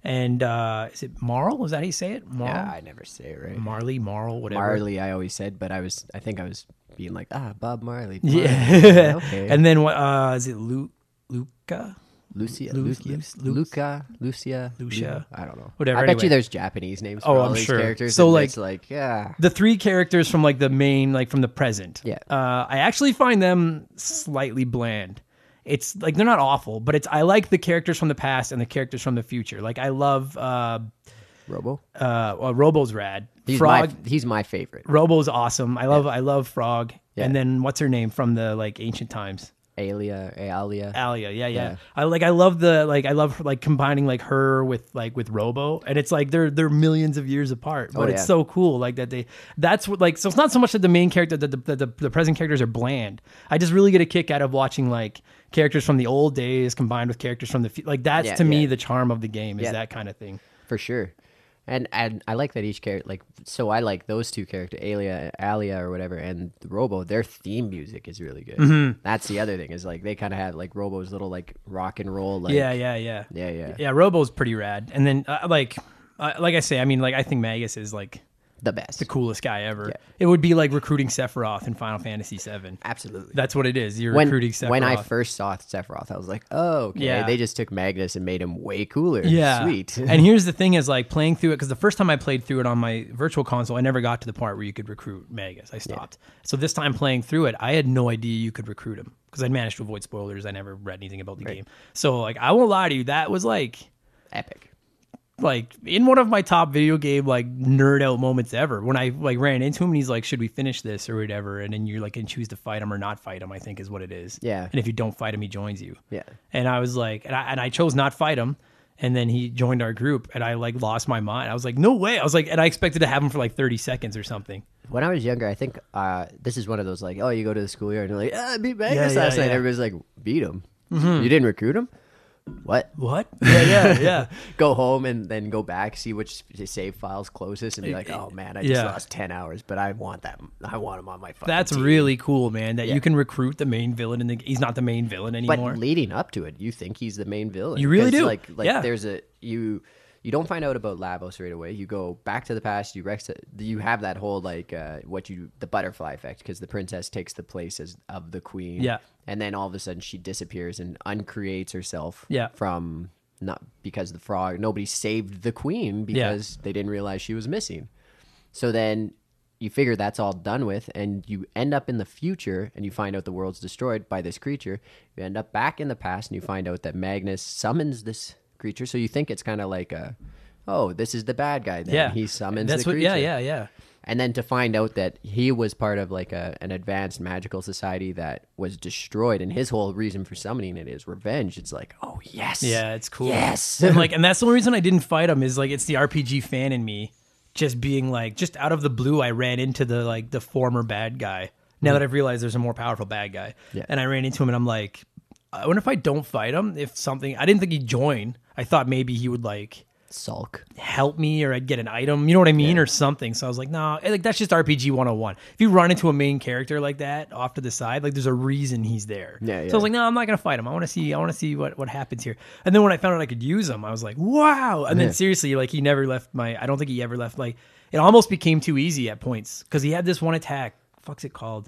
And uh, is it Marl? Is that how you say it? Marl? Yeah, I never say it right. Marley, Marl, whatever. Marley, I always said, but I was, I think I was being like, ah, Bob Marley. Yeah. Okay. And then what? Uh, is it Lu- Luca? Lucia, Lu- Lucia, Lu- Luca, Lucia, Lucia. Lu- I don't know. Whatever, I bet anyway. you there's Japanese names for Oh, all I'm these sure. characters. So, and like- it's like, yeah, The three characters from like the main, like from the present. Yeah. Uh, I actually find them slightly bland. It's like they're not awful, but it's I like the characters from the past and the characters from the future. Like I love uh, Robo. uh, well, Robo's rad. He's Frog. my, he's my favorite. Robo's awesome. I love I love Frog. Yeah. And then what's her name from the like ancient times? Alia, Alia. Alia, yeah, yeah, Yeah. I like. I love the like. I love like combining like her with like with Robo, and it's like they're they're millions of years apart, but Oh, it's yeah. so cool. Like that they. That's what like. So it's not so much that the main character, that the, the the the present characters are bland. I just really get a kick out of watching like characters from the old days combined with characters from the fu- like. That's Yeah, to me yeah. the charm of the game is Yeah. that kind of thing. For sure. And and I like that each character, like, so I like those two characters, Alia, Alia or whatever, and Robo, their theme music is really good. Mm-hmm. That's the other thing, is like they kind of have like Robo's little like rock and roll, like, yeah, yeah, yeah, yeah, yeah, yeah. Robo's pretty rad, and then uh, like uh, like I say, I mean, like I think Magus is like the best. the coolest guy ever. Yeah. It would be like recruiting Sephiroth in Final Fantasy seven. Absolutely. That's what it is. You're when, recruiting Sephiroth. when I first saw Sephiroth, I was like, oh, okay. Yeah. They just took Magnus and made him way cooler. Yeah. Sweet. And here's the thing is like playing through it, because the first time I played through it on my virtual console, I never got to the part where you could recruit Magus. I stopped. So this time playing through it, I had no idea you could recruit him because I'd managed to avoid spoilers. I never read anything about the Right. game. So like, I won't lie to you, that was like, Epic. like in one of my top video game like nerd out moments ever, when I like ran into him and he's like, should we finish this or whatever, and then you like can choose to fight him or not fight him, I think is what it is. Yeah. And if you don't fight him, he joins you. Yeah. And I was like, and I, and I chose not fight him. And then he joined our group, and I like lost my mind. I was like, no way. I was like, and I expected to have him for like thirty seconds or something. When I was younger, I think uh, this is one of those like, oh, you go to the schoolyard and you're like, ah, I beat Magnus Yeah, yeah, last night. yeah. Everybody's like, beat him. You didn't recruit him? What? What? Yeah, yeah, yeah. Go home and then go back, see which save file's closest, and be like, oh man, I just Yeah. lost ten hours, but I want that. I want him on my fucking That's team. really cool, man. That Yeah. you can recruit the main villain, and he's not the main villain anymore. But leading up to it, you think he's the main villain. You really 'Cause, do. Like, like Yeah. there's a you. You don't find out about Lavos right away. You go back to the past. You rex. You have that whole like uh, what you the butterfly effect, because the princess takes the place as, of the queen. Yeah. And then all of a sudden she disappears and uncreates herself. Yeah. From not because the frog. Nobody saved the queen because they didn't realize she was missing. So then you figure that's all done with, and you end up in the future, and you find out the world's destroyed by this creature. You end up back in the past, and you find out that Magnus summons this creature. So you think it's kind of like a, oh, this is the bad guy. Then yeah, he summons That's the what. creature. Yeah, yeah, yeah. And then to find out that he was part of like a an advanced magical society that was destroyed, and his whole reason for summoning it is revenge. It's like, oh yes, Yeah, it's cool. Yes. And like, and that's the only reason I didn't fight him is like it's the R P G fan in me, just being like, just out of the blue, I ran into the like the former bad guy. Now that I've realized there's a more powerful bad guy, Yeah. and I ran into him, and I'm like, I wonder if I don't fight him, if something. I didn't think he'd join. I thought maybe he would like Sulk. help me, or I'd get an item, you know what I mean, or something. So I was like, no, nah, like that's just R P G one oh one. If you run into a main character like that off to the side, like there's a reason he's there. Yeah, So I yeah. was like, no, I'm not gonna fight him. I want to see, I want to see what what happens here. And then when I found out I could use him, I was like, wow. And then Yeah. seriously, like he never left my. I don't think he ever left. Like it almost became too easy at points because he had this one attack. Fuck's it called?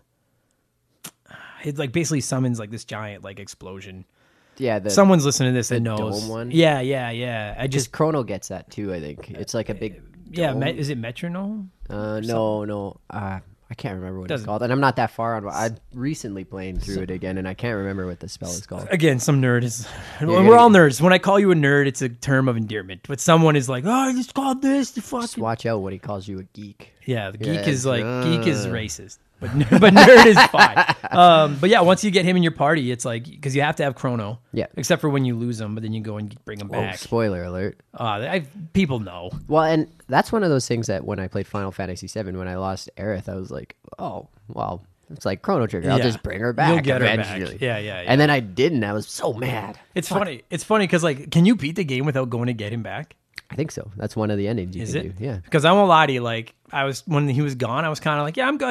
It like basically summons like this giant like explosion. Yeah, the, Someone's listening to this that knows. dome one? Yeah, yeah, yeah. I just just Chrono gets that too. I think it's like a big. yeah. dome. Me, is it metronome? Uh, no, no. Uh, I can't remember what Doesn't- it's called, and I'm not that far on. I'm recently playing through it again, and I can't remember what the spell is called. Again, some nerd is. yeah, we're all yeah. nerds. When I call you a nerd, it's a term of endearment. But someone is like, oh, it's called this. The Just fucking watch out when he calls you a geek. yeah. The geek Yeah, is like uh. geek is racist, but but nerd is fine. Um, but yeah, once you get him in your party, it's like because you have to have Chrono. Yeah. Except for when you lose him, but then you go and bring him Oh, back. spoiler alert. Uh, I, people know. Well, and that's one of those things that when I played Final Fantasy seven, when I lost Aerith, I was like, oh, well, it's like Chrono Trigger. I'll Yeah. just bring her back You'll get her back. eventually. Yeah, yeah, yeah. And then I didn't. I was so mad. It's funny. It's funny because like, can you beat the game without going to get him back? I think so. That's one of the endings you Is can it? do. Yeah. Because I won't lie to you, like I was when he was gone, I was kind of like, yeah, I'm good.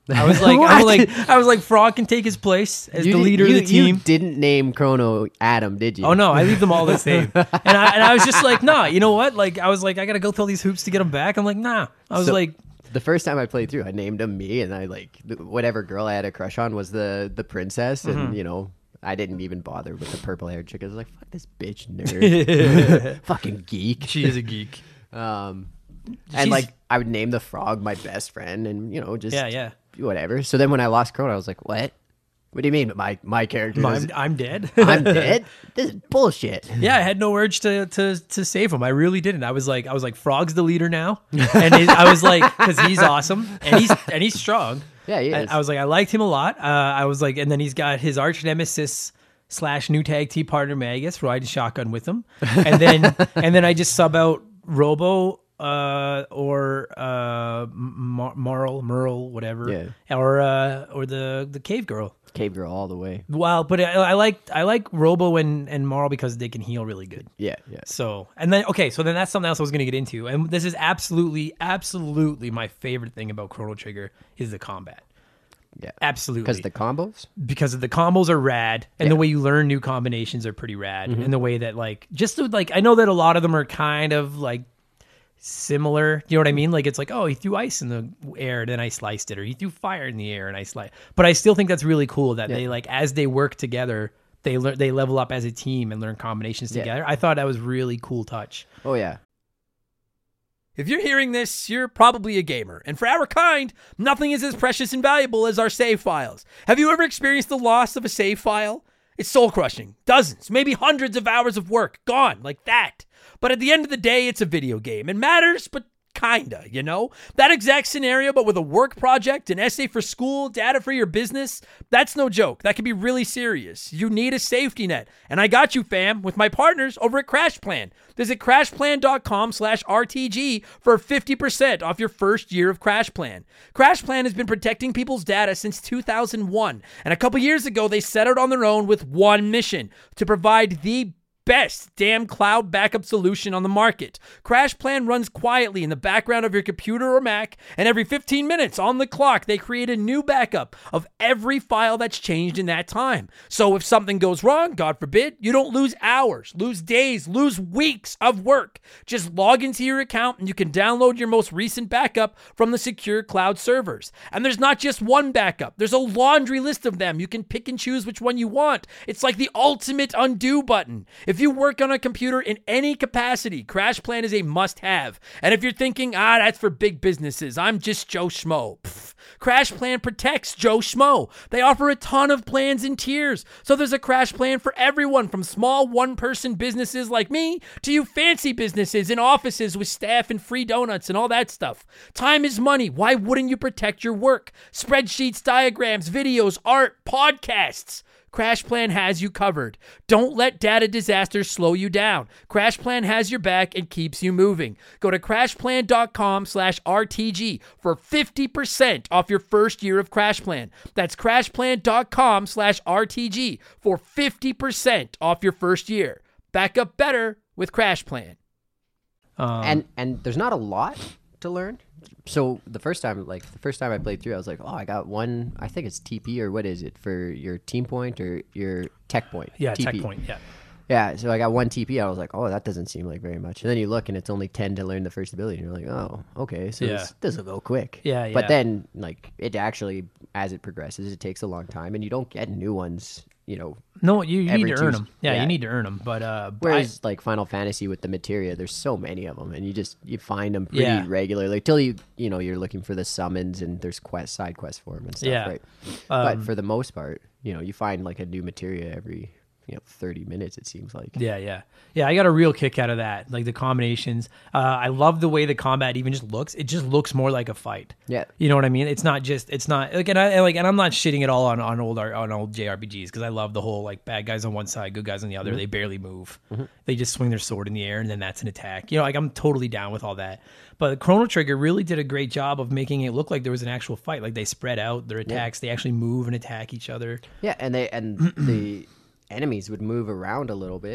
I was like, I was What? like, I was like, Frog can take his place as You the di- leader you, of the team. You didn't name Chrono Adam, did you? Oh no, I leave them all the same. and I and I was just like, nah, you know what? Like I was like, I gotta go through all these hoops to get them back. I'm like, nah. I was So- like, The first time I played through, I named him me, and I like th- whatever girl I had a crush on was the the princess, and Mm-hmm. you know I didn't even bother with the purple haired chick. I was like, fuck this bitch nerd, fucking geek. she is a geek. Um, She's- and like I would name the frog my best friend, and you know just Yeah, yeah. whatever. So then when I lost Chrono, I was like, what? What do you mean my my character? I'm, doesn't- I'm dead. I'm dead. This is bullshit. Yeah, I had no urge to to to save him. I really didn't. I was like, I was like, Frog's the leader now, and he- I was like, because he's awesome and he's and he's strong. Yeah, he And is. I was like, I liked him a lot. Uh, I was like, and then he's got his arch nemesis slash new tag team partner Magus riding shotgun with him, and then and then I just sub out Robo uh or uh Mar- Marl Merle whatever Yeah. or uh or the the cave girl. Cave girl all the way. Well, but I, I like I like Robo and and Marl because they can heal really good. Yeah, yeah. So, and then, okay, so then that's something else I was going to get into. And this is absolutely, absolutely my favorite thing about Chrono Trigger is the combat. Yeah. Absolutely. Because the combos? Because the combos are rad, and Yeah. the way you learn new combinations are pretty rad. And the way that, like, just the, like, I know that a lot of them are kind of, like, similar. You know what I mean? Like, it's like, oh, he threw ice in the air, then I sliced it. Or he threw fire in the air, and I sliced. But I still think that's really cool that they, like, as they work together, they learn, they level up as a team and learn combinations Yeah. together. I thought that was really cool touch. Oh, yeah. If you're hearing this, you're probably a gamer. And for our kind, nothing is as precious and valuable as our save files. Have you ever experienced the loss of a save file? It's soul-crushing. Dozens, maybe hundreds of hours of work gone like that. But at the end of the day, it's a video game. It matters, but kinda, you know? That exact scenario, but with a work project, an essay for school, data for your business, that's no joke. That can be really serious. You need a safety net. And I got you, fam, with my partners over at CrashPlan. Visit crashplan.com slash RTG for fifty percent off your first year of CrashPlan. CrashPlan has been protecting people's data since two thousand one. And a couple years ago, they set out on their own with one mission: to provide the best damn cloud backup solution on the market. CrashPlan runs quietly in the background of your computer or Mac, and every fifteen minutes on the clock, they create a new backup of every file that's changed in that time. So if something goes wrong, God forbid, you don't lose hours, lose days, lose weeks of work. Just log into your account and you can download your most recent backup from the secure cloud servers. And there's not just one backup. There's a laundry list of them. You can pick and choose which one you want. It's like the ultimate undo button. If you work on a computer in any capacity, CrashPlan is a must-have. And if you're thinking, ah, that's for big businesses, I'm just Joe Schmo. Pfft. CrashPlan protects Joe Schmo. They offer a ton of plans and tiers. So there's a CrashPlan for everyone, from small one-person businesses like me to you fancy businesses in offices with staff and free donuts and all that stuff. Time is money. Why wouldn't you protect your work? Spreadsheets, diagrams, videos, art, podcasts. CrashPlan has you covered. Don't let data disasters slow you down. CrashPlan has your back and keeps you moving. Go to crashplan.com slash RTG for fifty percent off your first year of CrashPlan. That's crashplan.com slash RTG for fifty percent off your first year. Back up better with CrashPlan. Um, and and there's not a lot to learn. So the first time, like the first time I played through, I was like, oh, I got one. I think it's T P or what is it for your team point or your tech point? yeah, T P. tech point, yeah. Yeah. So I got one T P. I was like, oh, that doesn't seem like very much. And then you look and it's only ten to learn the first ability. And you're like, oh, okay. So Yeah. this this will go quick. Yeah, yeah. But then like it actually, as it progresses, it takes a long time, and you don't get new ones. You know, No, you, you need Every to earn Tues- them. Yeah, yeah. you need to earn them. But uh, whereas like Final Fantasy with the materia, there's so many of them, and you just you find them pretty Yeah. regularly till you you know you're looking for the summons and there's quest side quest for them and stuff, Yeah. right? Um, but for the most part, you know, you find like a new materia every you know thirty minutes. It seems like. Yeah, yeah. Yeah, I got a real kick out of that. Like the combinations. Uh, I love the way the combat even just looks. It just looks more like a fight. Yeah. You know what I mean? It's not just it's not like and I and, like and I'm not shitting at all on, on old R- on old J R P Gs because I love the whole like bad guys on one side, good guys on the other. Mm-hmm. They barely move. They just swing their sword in the air and then that's an attack. You know, like I'm totally down with all that. But Chrono Trigger really did a great job of making it look like there was an actual fight. Like they spread out their attacks. They actually move and attack each other. Yeah, and they and the enemies would move around a little bit.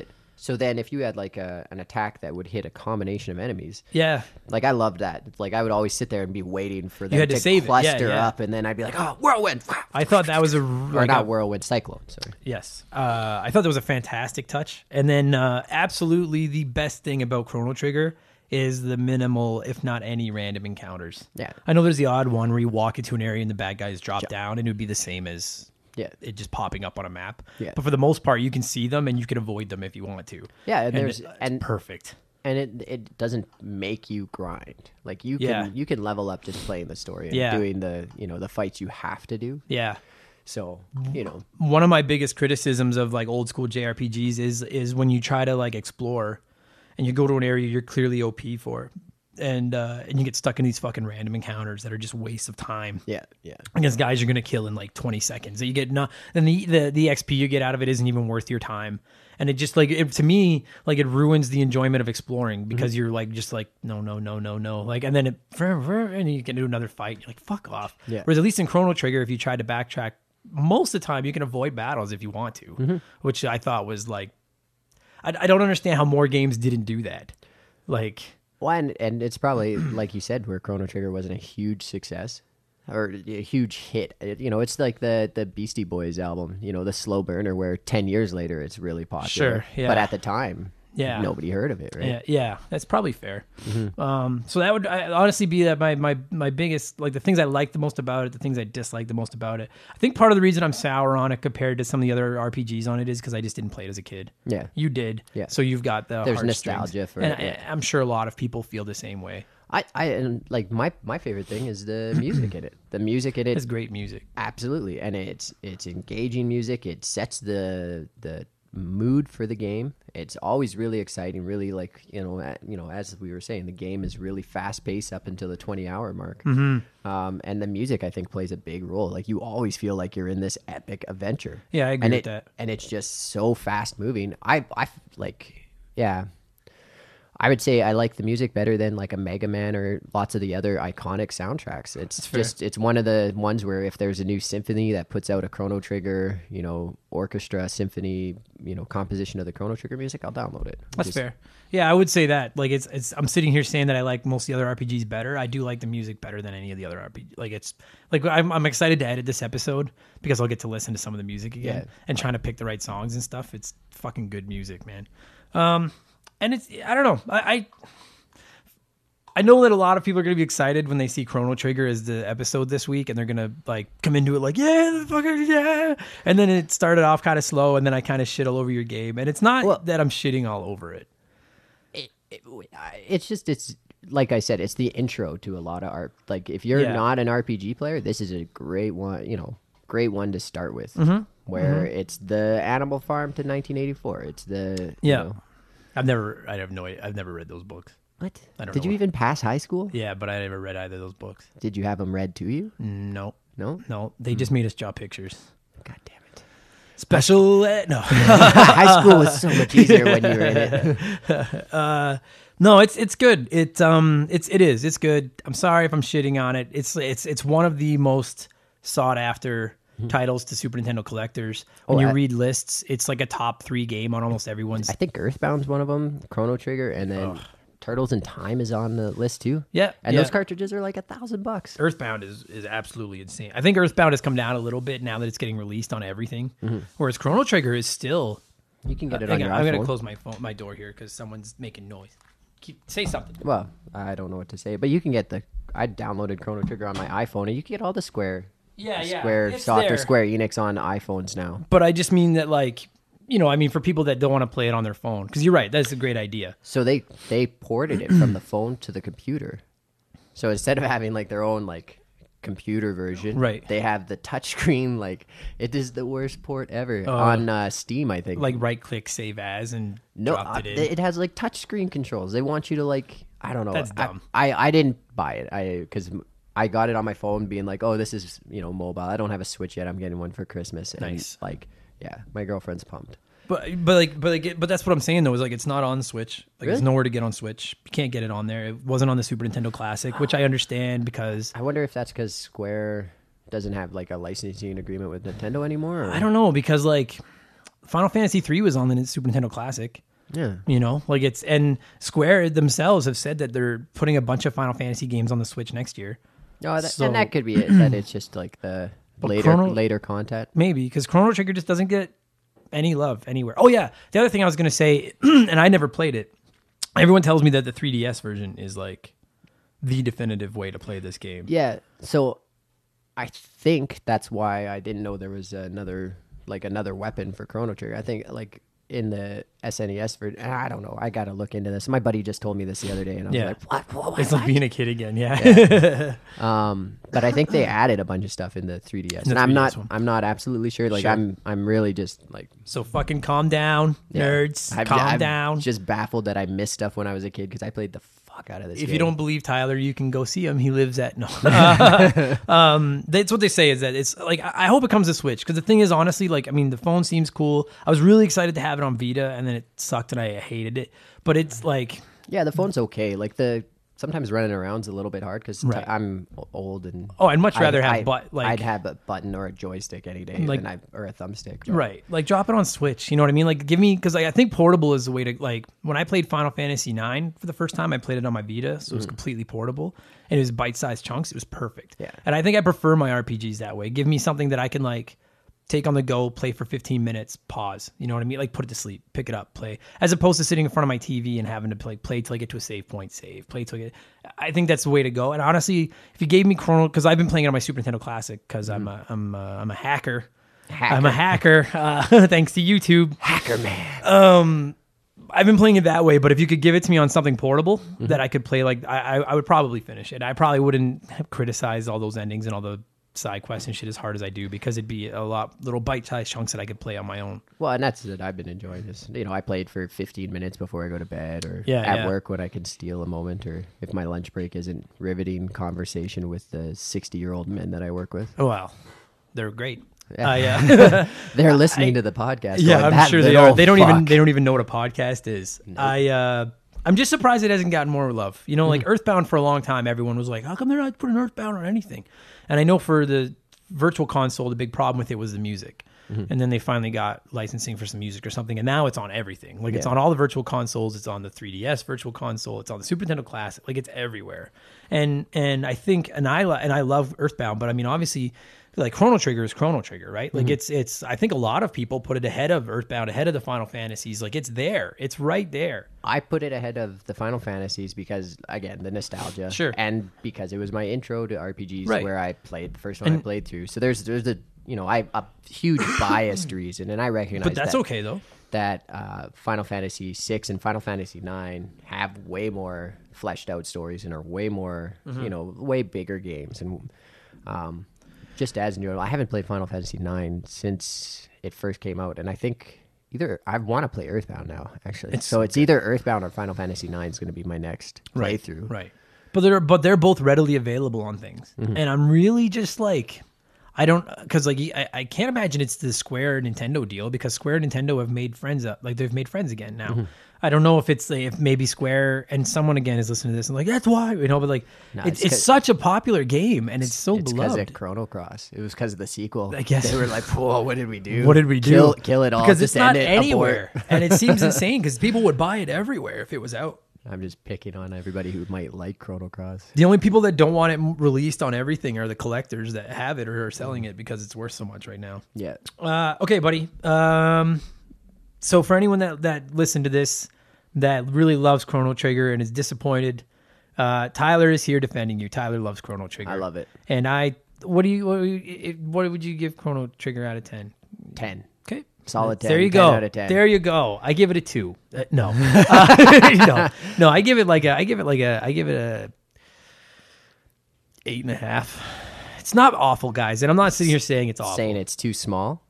So then if you had like a, an attack that would hit a combination of enemies, Yeah. like I loved that. Like I would always sit there and be waiting for them had to to, save it. Yeah, cluster yeah. up, and then I'd be like, oh, whirlwind. I thought that was a Or like not a- whirlwind, cyclone. Sorry. Yes. Uh, I thought that was a fantastic touch. And then uh, absolutely the best thing about Chrono Trigger is the minimal, if not any, random encounters. Yeah. I know there's the odd one where you walk into an area and the bad guys drop down, and it would be the same as Yeah. it just popping up on a map. Yeah. But for the most part, you can see them and you can avoid them if you want to. Yeah, and there's it- it's and perfect. and it it doesn't make you grind. Like you can Yeah. you can level up just playing the story and Yeah. doing the you know the fights you have to do. Yeah. So you know One of my biggest criticisms of like old school J R P Gs is is when you try to like explore and you go to an area you're clearly O P for. And uh, and you get stuck in these fucking random encounters that are just waste of time. yeah yeah Against guys you're gonna kill in like twenty seconds. So you get not then the, the the X P you get out of it isn't even worth your time. And it just like it, to me like it ruins the enjoyment of exploring because Mm-hmm. you're like just like no no no no no like and then it and you get into another fight. You're like fuck off. Yeah. Whereas at least in Chrono Trigger, if you try to backtrack, most of the time you can avoid battles if you want to, Mm-hmm. which I thought was like I, I don't understand how more games didn't do that. Like. Well, and, and it's probably like you said, where Chrono Trigger wasn't a huge success or a huge hit. It, you know, it's like the the Beastie Boys album. You know, the slow burner, where ten years later it's really popular. Sure, yeah. But at the time, Yeah. nobody heard of it, right? Yeah, yeah, that's probably fair. Um, so that would I, honestly be that my my my biggest like the things I like the most about it, the things I dislike the most about it. I think part of the reason I'm sour on it compared to some of the other R P Gs on it is because I just didn't play it as a kid. Yeah. You did, Yeah. So you've got the There's heartstrings. nostalgia for and it, yeah. I, I'm sure a lot of people feel the same way. I, I and like my my favorite thing is the music in it. The music in it, It's great music. absolutely, and it's it's engaging music. It sets the the mood for the game. It's always really exciting. Really, like you know, at, you know, as we were saying, the game is really fast paced up until the twenty hour mark. Mm-hmm. Um, and the music, I think, plays a big role. Like you always feel like you're in this epic adventure. Yeah, I agree and with it, that. And it's just so fast moving. I I like yeah. I would say I like the music better than like a Mega Man or lots of the other iconic soundtracks. It's fair. just it's one of the ones where if there's a new symphony that puts out a Chrono Trigger, you know, orchestra symphony, you know, composition of the Chrono Trigger music, I'll download it. That's Just- fair. Yeah, I would say that. Like it's it's I'm sitting here saying that I like most of the other R P Gs better. I do like the music better than any of the other R P Gs. Like it's like I'm I'm excited to edit this episode because I'll get to listen to some of the music again Yeah. and trying to pick the right songs and stuff. It's fucking good music, man. Um and it's I don't know. I, I I know that a lot of people are going to be excited when they see Chrono Trigger as the episode this week, and they're going to like come into it like, yeah, the fucking yeah. And then it started off kind of slow, and then I kind of shit all over your game. And it's not Well- that I'm shitting all over it. it, it, it's just it's like I said, it's the intro to a lot of art. Like if you're Yeah. not an R P G player, this is a great one. You know, great one to start with. Mm-hmm. Where it's the Animal Farm to nineteen eighty-four. It's the you Yeah. know- I've never, I have no, I've never read those books. what I don't did know you what- even pass high school? Yeah, but I never read either of those books. Did you have them read to you? No, No. no, they just made us draw pictures. God damn it. Special ed, no. High school was so much easier when you were in it. uh, no, it's it's good. It um, it's it is. It's good. I'm sorry if I'm shitting on it. It's it's it's one of the most sought after titles to Super Nintendo collectors. When Oh, you I- read lists, it's like a top three game on almost everyone's. I think Earthbound's one of them. Chrono Trigger, and then Turtles in Time is on the list too. Yeah, And yeah. those cartridges are like a thousand bucks. Earthbound is is absolutely insane. I think Earthbound has come down a little bit now that it's getting released on everything. Whereas Chrono Trigger is still. You can get it Hang on on, your I'm iPhone. gonna close my phone, my door here because someone's making noise. Keep say something. Well, I don't know what to say, but you can get the. I downloaded Chrono Trigger on my iPhone, and you can get all the Square, Yeah, yeah. Square it's Soft there. or Square Enix on iPhones now. But I just mean that, like, you know, I mean, for people that don't want to play it on their phone, because you're right, that's a great idea. So they they ported it from the phone to the computer. So instead of having like their own like computer version, Right. they have the touchscreen. Like it is the worst port ever Uh, on uh, Steam, I think. Like, right click, save as, and no, dropped uh, it in. it has like touchscreen controls. They want you to like I don't know. That's I- dumb. I, I didn't buy it. I because I got it on my phone, being like, oh, this is you know mobile. I don't have a Switch yet. I'm getting one for Christmas. And Nice. Like yeah, my girlfriend's pumped. But but like but like, but that's what I'm saying though is like it's not on Switch. Like Really? it's nowhere to get on Switch. You can't get it on there. It wasn't on the Super Nintendo Classic, which I understand because I wonder if that's because Square doesn't have like a licensing agreement with Nintendo anymore. Or? I don't know because like Final Fantasy three was on the Super Nintendo Classic. Yeah. You know, like it's, and Square themselves have said that they're putting a bunch of Final Fantasy games on the Switch next year. No, that, So- and that could be it. That it's just like the later Chrono- later content. Maybe because Chrono Trigger just doesn't get any love anywhere. Oh yeah, the other thing I was gonna say, and I never played it. Everyone tells me that the three D S version is like the definitive way to play this game. Yeah. So I think that's why I didn't know there was another like another weapon for Chrono Trigger. I think like in the S N E S version, I don't know. I got to look into this. My buddy just told me this the other day, and I was Yeah. like, "What? What? It's what? like being a kid again. Yeah. Um, but I think they added a bunch of stuff in the three D S, The and I'm three D not. S one. I'm not absolutely sure. Like Sure. I'm. I'm really just like So fucking calm down, yeah. nerds. I'm, calm I'm down. Just baffled that I missed stuff when I was a kid because I played the fuck out of this. If game. you don't believe Tyler, you can go see him. He lives at no. um, that's what they say is that it's like I I hope it comes to Switch because the thing is honestly like I mean the phone seems cool. I was really excited to have it on Vita and then it sucked and I hated it. But it's like yeah, the phone's okay. Like the sometimes running around's a little bit hard because Right. I'm o- old and oh, I'd much rather I, have I, but like I'd have a button or a joystick any day Like- than I or a thumbstick. but- right like drop it on Switch. You know what I mean? Like give me because like, I think portable is the way to like when I played Final Fantasy nine for the first time I played it on my Vita so it was completely portable and it was bite sized chunks. It was perfect. Yeah. And I think I prefer my R P Gs that way. Give me something that I can like take on the go, play for fifteen minutes, pause. You know what I mean? Like put it to sleep, pick it up, play. As opposed to sitting in front of my T V and having to play, play till I get to a save point, save, play till I get. I think that's the way to go. And honestly, if you gave me Chrono, because I've been playing it on my Super Nintendo Classic, because I'm a I'm a, I'm a hacker. Hacker. I'm a hacker. Uh, thanks to YouTube. Hacker man. Um, I've been playing it that way, but if you could give it to me on something portable that I could play, like I, I, I would probably finish it. I probably wouldn't criticize all those endings and all the side quests and shit as hard as I do because it'd be a lot little bite-sized chunks that I could play on my own. Well, and that's it. I've been enjoying this. You know, I played for fifteen minutes before I go to bed, or Yeah, at yeah. work when I can steal a moment, or if my lunch break isn't riveting conversation with the sixty-year-old men that I work with. Oh well, they're great. Yeah. Uh, yeah, They're listening I- to the podcast. yeah, going, I'm "That sure they little are. They don't even fuck." they don't even know what a podcast is. I uh, I'm just surprised it hasn't gotten more love. You know, like Earthbound for a long time, everyone was like, "How come they're not putting Earthbound on anything?" And I know for the Virtual Console, the big problem with it was the music. And then they finally got licensing for some music or something, and now it's on everything. Like it's Yeah. on all the Virtual Consoles. It's on the three D S Virtual Console. It's on the Super Nintendo Classic. Like it's everywhere. And and I think and I lo- and I love Earthbound, but I mean obviously, like Chrono Trigger is Chrono Trigger, right? Like it's it's. I think a lot of people put it ahead of Earthbound, ahead of the Final Fantasies. Like it's there. It's right there. I put it ahead of the Final Fantasies because, again, the nostalgia. Sure. And because it was my intro to R P Gs Right. where I played the first one I played through. So there's there's a you know I a huge biased reason, and I recognize But that's that, okay though. that uh, Final Fantasy six and Final Fantasy nine have way more fleshed out stories and are way more Mm-hmm. you know way bigger games. And um, just as new, I haven't played Final Fantasy nine since it first came out, and I think. Either I want to play Earthbound now, actually. It's so so it's either Earthbound or Final Fantasy nine is going to be my next Right. playthrough. Right. But they're but they're both readily available on things, Mm-hmm. and I'm really just like, I don't because like I, I can't imagine it's the Square Nintendo deal because Square and Nintendo have made friends up like they've made friends again now. Mm-hmm. I don't know if it's like, if maybe Square and someone again is listening to this and like that's why you know, but like No, it's it's it's 'cause- such a popular game and it's so It's because beloved. of Chrono Cross. It was because of the sequel. I guess. they were like, "Whoa, what did we do? What did we do? Kill, kill it all Because just it's not end it, anywhere, abort." and it seems insane because people would buy it everywhere if it was out. I'm just picking on everybody who might like Chrono Cross. The only people that don't want it m- released on everything are the collectors that have it or are selling it because it's worth so much right now. Yeah, Uh, okay, buddy. Um, so for anyone that, that listened to this that really loves Chrono Trigger and is disappointed, uh, Tyler is here defending you. Tyler loves Chrono Trigger. I love it. And I, what do you, what, do you, what would you give Chrono Trigger out of ten? ten. Okay. Solid ten. There you ten go. out of ten. There you go. I give it a two. Uh, no. Uh, no, no. I give it like a. I give it like a. I give it a eight and a half. It's not awful, guys, and I'm not sitting here saying it's awful. Saying it's too small,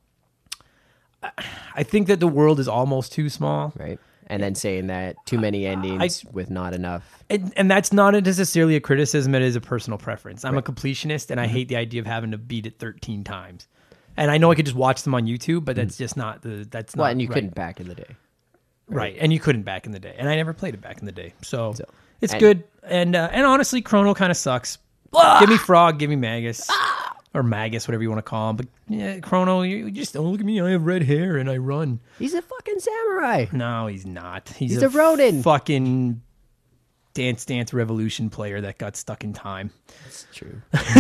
I think that the world is almost too small, right? And then saying that too many endings with not enough. and, and that's not necessarily a criticism. It is a personal preference. I'm a completionist, and I hate the idea of having to beat it thirteen times. And I know I could just watch them on YouTube, but that's just not the. That's not Well, and you right. couldn't back in the day. Right, and you couldn't back in the day, and I never played it back in the day, so, So, it's and- good. And uh, and honestly, Chrono kind of sucks. Give me Frog, give me Magus. or Magus, whatever you want to call him. But yeah, Chrono, you just don't look at me. I have red hair and I run. He's a fucking samurai. No, he's not. He's, He's a, a Ronin. Fucking Dance Dance Revolution player that got stuck in time. That's true.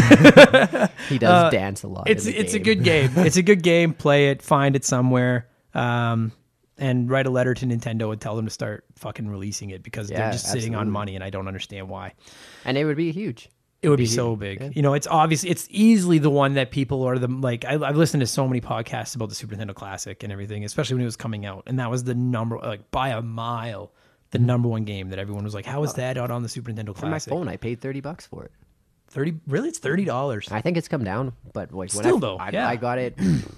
He does Uh, dance a lot. It's in the it's a game. good game. It's a good game. Play it. Find it somewhere. Um, and write a letter to Nintendo and tell them to start fucking releasing it because Yeah, they're just sitting on absolutely. money and I don't understand why. And it would be huge. It would be Be so huge, big. yeah. You know, it's obvious. It's easily the one that people are the like. I, I've listened to so many podcasts about the Super Nintendo Classic and everything, especially when it was coming out, and that was the number, like by a mile, the number one game that everyone was like, "How is that out on the Super Nintendo For my Classic?" phone, I paid thirty bucks for it. Thirty? Really? It's thirty dollars. I think it's come down, but like when Still I, though, I, yeah. I got it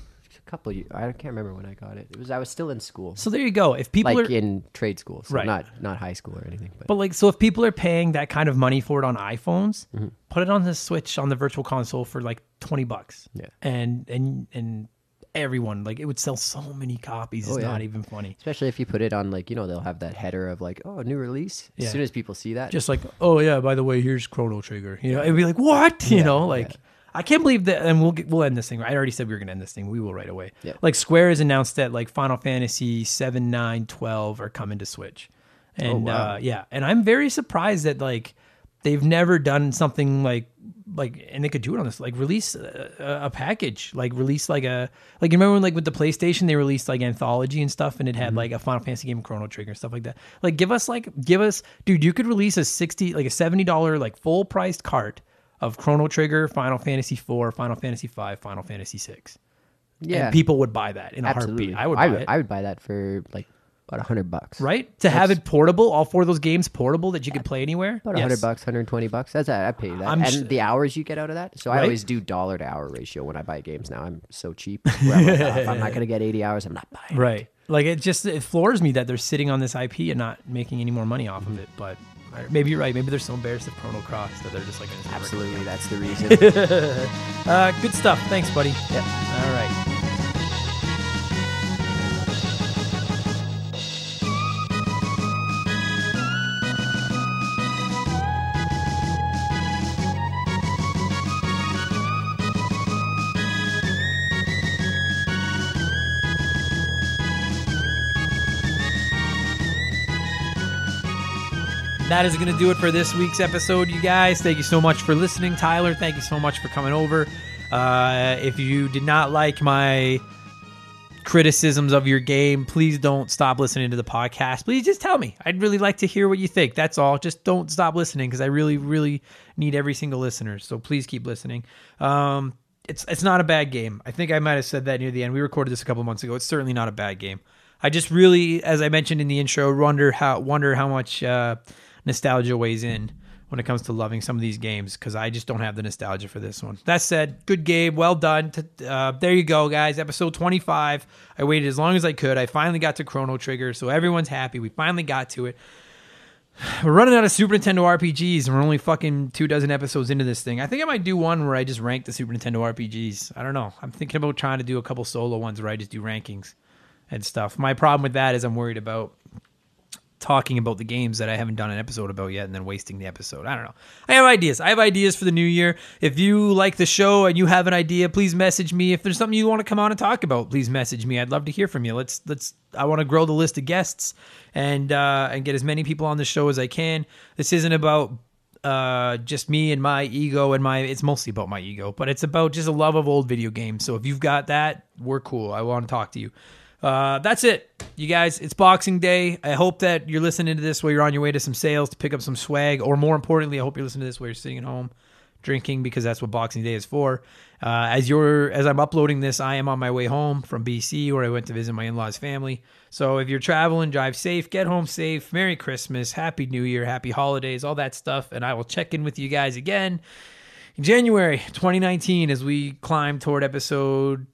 a couple of years. I can't remember when I got it. It was I was still in school, So there you go. If people like are, in trade school, so Right. not not high school or anything. But, but like, so if people are paying that kind of money for it on iPhones, Mm-hmm. put it on the Switch on the Virtual Console for like twenty bucks. Yeah. And and and everyone like it would sell so many copies. It's Oh, yeah. not even funny. especially if you put it on like you know they'll have that header of like oh new release. As Yeah. soon as people see that, Just like, oh yeah, by the way, here's Chrono Trigger. You know, it'd be like, what? You Yeah, know, like yeah. I can't believe that. And we'll get, we'll end this thing. I already said we were gonna end this thing. We will right away. Yeah. Like Square has announced that like Final Fantasy seven, nine, twelve are coming to Switch, and wow. uh, yeah, and I'm very surprised that like they've never done something like like and they could do it on this like release a, a package like release like a like you remember when like with the PlayStation they released like Anthology and stuff and it had like a Final Fantasy game, Chrono Trigger and stuff like that. Like give us like give us dude you could release a sixty like a seventy dollar like full priced cart of Chrono Trigger, Final Fantasy four, Final Fantasy five, Final Fantasy six. yeah, And people would buy that in a absolutely. heartbeat. I would buy I would, it. I would buy that for like about a hundred bucks. Right? To have it portable, all four of those games portable that you could play anywhere. About a Yes. hundred bucks, hundred twenty bucks. That's I pay that, I'm and sh- the hours you get out of that. So I Right? always do dollar to hour ratio when I buy games. Now I'm so cheap. Where I'm like, "Oh, if I'm not gonna get eighty hours, I'm not buying. Right. Like it just it floors me that they're sitting on this I P and not making any more money off of it. But uh, maybe you're right. Maybe they're so embarrassed of Chrono Cross that they're just like it. Absolutely, that's the reason. Uh, good stuff. Thanks, buddy. Yep. All right. That is going to do it for this week's episode, you guys. Thank you so much for listening, Tyler. Thank you so much for coming over. Uh, if you did not like my criticisms of your game, please don't stop listening to the podcast. Please just tell me. I'd really like to hear what you think. That's all. Just don't stop listening because I really, really need every single listener. So please keep listening. Um, it's it's not a bad game. I think I might have said that near the end. We recorded this a couple months ago. It's certainly not a bad game. I just really, as I mentioned in the intro, wonder how wonder how much uh, nostalgia weighs in when it comes to loving some of these games because I just don't have the nostalgia for this one. That said, good game, well done. Uh, there you go, guys. Episode twenty-five. I waited as long as I could. I finally got to Chrono Trigger, so everyone's happy. We finally got to it. We're running out of Super Nintendo R P Gs, and we're only fucking two dozen episodes into this thing. I think I might do one where I just rank the Super Nintendo R P Gs. I don't know. I'm thinking about trying to do a couple solo ones where I just do rankings and stuff. My problem with that is I'm worried about talking about the games that I haven't done an episode about yet and then wasting the episode. I don't know. I have ideas. I have ideas for the new year. If you like the show and you have an idea, please message me. If there's something you want to come on and talk about, please message me. I'd love to hear from you. Let's let's I want to grow the list of guests and uh, and get as many people on the show as I can. This isn't about uh, just me and my ego and my it's mostly about my ego, but it's about just a love of old video games. So if you've got that, we're cool. I want to talk to you. Uh, that's it, you guys. It's Boxing Day. I hope that you're listening to this while you're on your way to some sales to pick up some swag, or more importantly, I hope you're listening to this while you're sitting at home drinking because that's what Boxing Day is for. Uh, as you're, as I'm uploading this, I am on my way home from B C where I went to visit my in-laws' family. So if you're traveling, drive safe, get home safe. Merry Christmas, Happy New Year, Happy Holidays, all that stuff. And I will check in with you guys again in January twenty nineteen as we climb toward episode.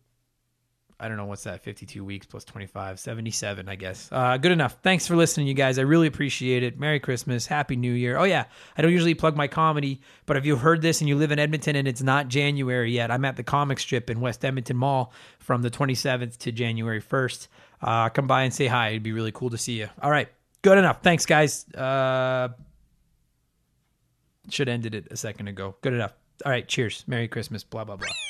I don't know what's that, fifty-two weeks plus twenty-five, seventy-seven, I guess. Uh, good enough. Thanks for listening, you guys. I really appreciate it. Merry Christmas. Happy New Year. Oh, yeah. I don't usually plug my comedy, but if you've heard this and you live in Edmonton and it's not January yet, I'm at the Comic Strip in West Edmonton Mall from the twenty-seventh to January first. Uh, come by and say hi. It'd be really cool to see you. All right. Good enough. Thanks, guys. Uh, should have ended it a second ago. Good enough. All right. Cheers. Merry Christmas. Blah, blah, blah.